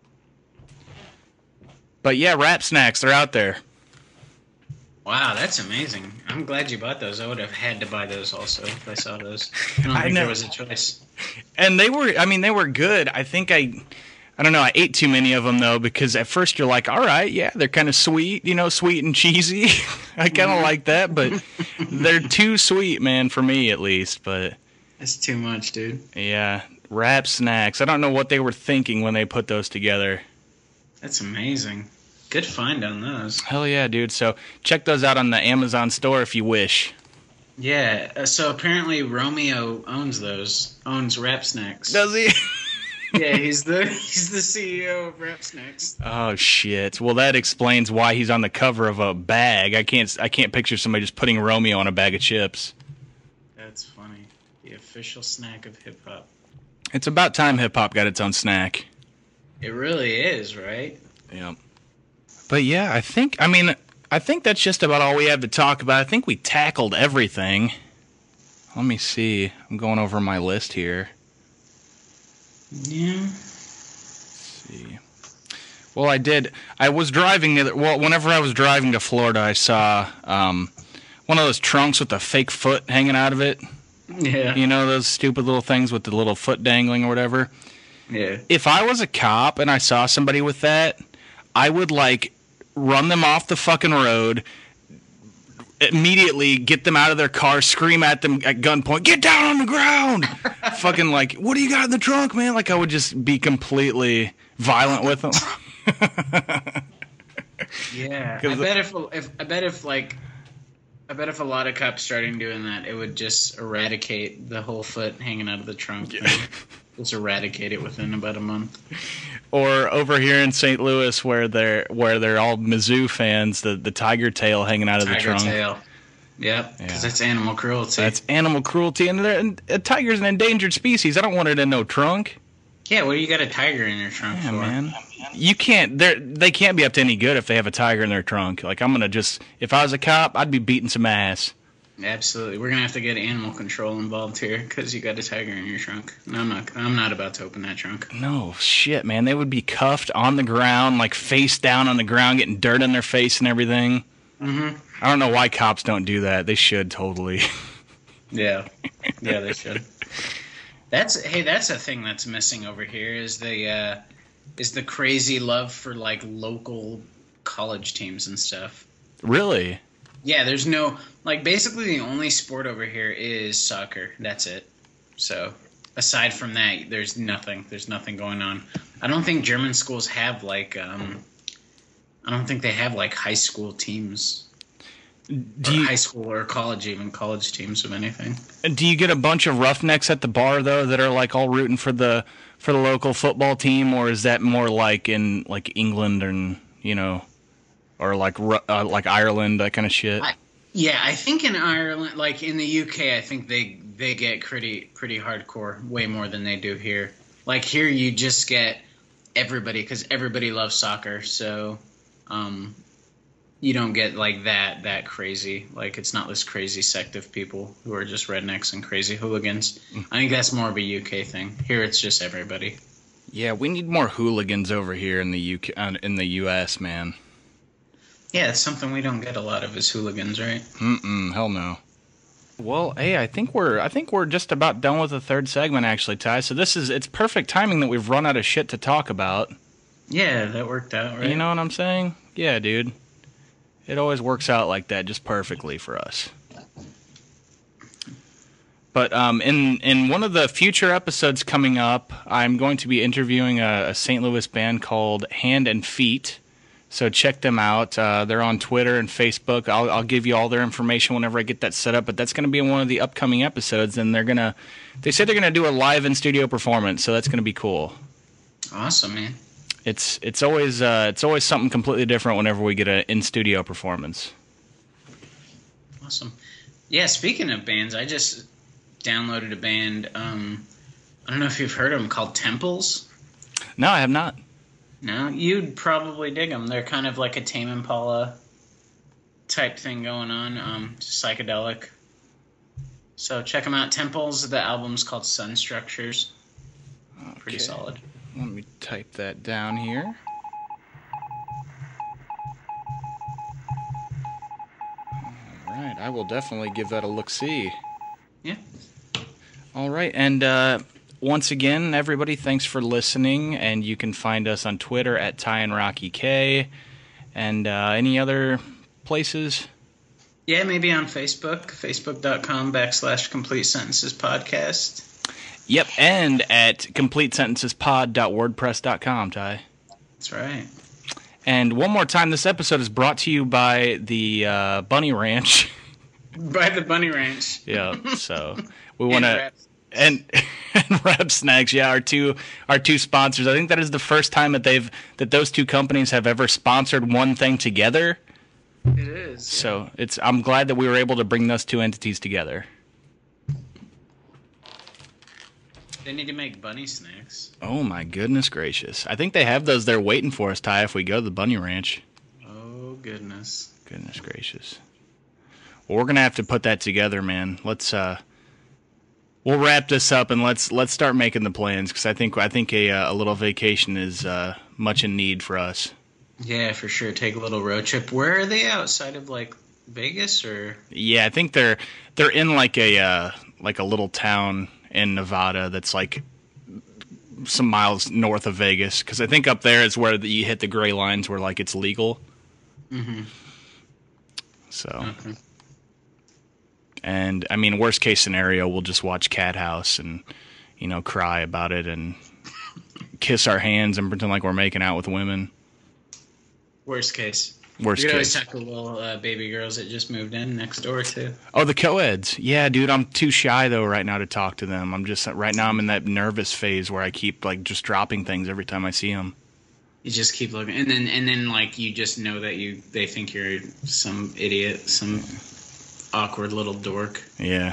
A: But yeah, Rap Snacks, they're out there.
B: Wow, that's amazing. I'm glad you bought those. I would have had to buy those also if I saw those. I don't
A: I
B: think
A: know.
B: there was a choice.
A: And they were, I mean, they were good. I think I, I don't know, I ate too many of them, though, because at first you're like, all right, yeah, they're kind of sweet, you know, sweet and cheesy. I kind of like that, but they're too sweet, man, for me at least. But
B: That's too much, dude.
A: yeah, Rap Snacks. I don't know what they were thinking when they put those together.
B: That's amazing. Good find on those.
A: Hell yeah, dude. So check those out on the Amazon store if you wish.
B: Yeah, uh, so apparently Romeo owns those, owns Rap Snacks.
A: Does he?
B: Yeah, he's the he's the C E O of Rap Snacks.
A: Oh shit. Well, that explains why he's on the cover of a bag. I can't I can't picture somebody just putting Romeo on a bag of chips.
B: That's funny. The official snack of hip hop.
A: It's about time hip hop got its own snack.
B: It really is, right?
A: Yeah. But yeah, I think, I mean, I think that's just about all we have to talk about. I think we tackled everything. Let me see. I'm going over my list here.
B: Yeah.
A: Let's see. Well, I did. I was driving the other, well, whenever I was driving to Florida, I saw um, one of those trunks with a fake foot hanging out of it.
B: Yeah.
A: You know, those stupid little things with the little foot dangling or whatever.
B: Yeah.
A: If I was a cop and I saw somebody with that, I would, like, run them off the fucking road, immediately get them out of their car, scream at them at gunpoint, get down on the ground! Fucking like, what do you got in the trunk, man? Like, I would just be completely violent with them.
B: Yeah. I bet if, if, I bet if, like, I bet if a lot of cops started doing that, it would just eradicate the whole foot hanging out of the trunk. Yeah. Just eradicate it within about a month.
A: Or over here in Saint Louis, where they're where they're all Mizzou fans, the, the tiger tail hanging out of
B: tiger
A: the trunk.
B: Tiger tail. Yep, because yeah. That's animal cruelty.
A: That's animal cruelty, and, and a tiger's an endangered species. I don't want it in no trunk.
B: Yeah, what do you got a tiger in your trunk
A: yeah,
B: for?
A: Man. You can't. They they can't be up to any good if they have a tiger in their trunk. Like, I'm gonna just, if I was a cop, I'd be beating some ass.
B: Absolutely, we're gonna have to get animal control involved here because you got a tiger in your trunk. No, I'm not. I'm not about to open that trunk.
A: No shit, man. They would be cuffed on the ground, like face down on the ground, getting dirt on their face and everything.
B: Mm-hmm.
A: I don't know why cops don't do that. They should totally.
B: Yeah, yeah, they should. That's hey, that's a thing that's missing over here is the uh, is the crazy love for like local college teams and stuff.
A: Really?
B: Yeah, there's no, like, basically the only sport over here is soccer. That's it. So, aside from that, there's nothing. There's nothing going on. I don't think German schools have, like, um, I don't think they have, like, high school teams.
A: Do
B: or
A: you,
B: high school or college, even college teams of anything.
A: Do you get a bunch of roughnecks at the bar, though, that are, like, all rooting for the for the local football team? Or is that more like in, like, England and, you know... Or like uh, like Ireland, that kind of shit.
B: I, yeah, I think in Ireland, like in the U K, I think they they get pretty pretty hardcore, way more than they do here. Like here, you just get everybody because everybody loves soccer, so um, you don't get like that that crazy. Like it's not this crazy sect of people who are just rednecks and crazy hooligans. I think that's more of a U K thing. Here, it's just everybody.
A: Yeah, we need more hooligans over here in the U K, uh, in the U S, man.
B: Yeah, it's something we don't get a lot of is hooligans, right?
A: Mm-mm, hell no. Well, hey, I think we're I think we're just about done with the third segment, actually, Ty. So this is it's perfect timing that we've run out of shit to talk about.
B: Yeah, that worked out, right?
A: You know what I'm saying? Yeah, dude. It always works out like that, just perfectly for us. But um, in in one of the future episodes coming up, I'm going to be interviewing a, a Saint Louis band called Hand and Feet. So check them out. Uh, they're on Twitter and Facebook. I'll, I'll give you all their information whenever I get that set up. But that's going to be in one of the upcoming episodes, and they're gonna. They said they're gonna do a live in studio performance, so that's gonna be cool.
B: Awesome, man.
A: It's it's always uh, it's always something completely different whenever we get an in studio performance.
B: Awesome. Yeah. Speaking of bands, I just downloaded a band. Um, I don't know if you've heard of them, called Temples.
A: No, I have not.
B: No, you'd probably dig them. They're kind of like a Tame Impala type thing going on, um, just psychedelic. So check them out. Temples. The album's called Sun Structures.
A: Okay.
B: Pretty solid.
A: Let me type that down here. All right, I will definitely give that a look-see.
B: Yeah.
A: All right, and uh, once again, everybody, thanks for listening, and you can find us on Twitter at Ty and Rocky K, and uh, any other places?
B: Yeah, maybe on Facebook, facebook.com backslash Complete Sentences Podcast.
A: Yep, and at complete sentences pod dot wordpress dot com, Ty.
B: That's right.
A: And one more time, this episode is brought to you by the uh, Bunny Ranch.
B: By the Bunny Ranch.
A: Yeah, so we want to...
B: Rap.
A: And, and Rap Snacks, yeah, our two our two sponsors. I think that is the first time that they've that those two companies have ever sponsored one thing together.
B: It is.
A: So yeah. it's I'm glad that we were able to bring those two entities together.
B: They need to make bunny snacks.
A: Oh my goodness gracious! I think they have those there waiting for us, Ty. If we go to the Bunny Ranch.
B: Oh goodness.
A: Goodness gracious. Well, we're gonna have to put that together, man. Let's uh. We'll wrap this up and let's let's start making the plans, because I think I think a a little vacation is uh, much in need for us.
B: Yeah, for sure. Take a little road trip. Where are they? Outside of like Vegas, or?
A: Yeah, I think they're they're in like a uh, like a little town in Nevada that's like some miles north of Vegas, because I think up there is where the, you hit the gray lines where like it's legal.
B: Mm-hmm.
A: So.
B: Okay.
A: And I mean, worst case scenario, we'll just watch Cat House and, you know, cry about it and kiss our hands and pretend like we're making out with women.
B: Worst case.
A: Worst
B: you could
A: case.
B: always talk to little uh, baby girls that just moved in next door too.
A: Oh, the co-eds. Yeah, dude, I'm too shy though right now to talk to them. I'm just right now I'm in that nervous phase where I keep like just dropping things every time I see them.
B: You just keep looking, and then and then like you just know that you they think you're some idiot, some awkward little dork.
A: Yeah.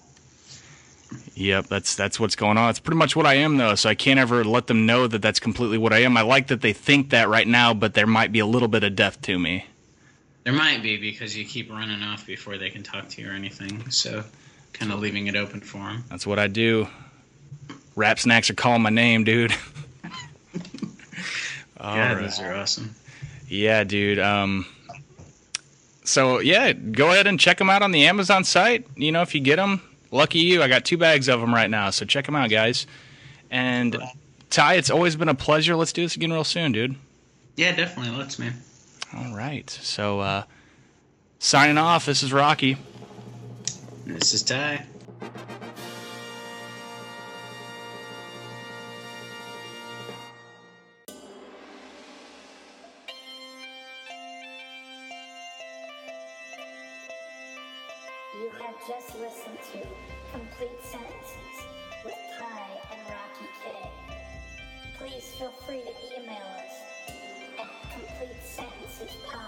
A: Yep, that's that's what's going on. It's pretty much what I am, though, so I can't ever let them know that that's completely what I am. I like that they think that right now, but there might be a little bit of death to me.
B: There might be, because you keep running off before they can talk to you or anything, so kind of leaving it open for them.
A: That's what I do. Rap Snacks are calling my name, dude.
B: Yeah,
A: right.
B: those are awesome.
A: Yeah, dude. Um, so, yeah, go ahead and check them out on the Amazon site. You know, if you get them, lucky you. I got two bags of them right now, so check them out, guys. And, Ty, it's always been a pleasure. Let's do this again real soon, dude.
B: Yeah, definitely. Let's, man.
A: All right. So, uh, signing off, this is Rocky.
B: This is Ty.
I: You have just listened to Complete Sentences with Ty and Rocky K. Please feel free to email us at complete sentences pod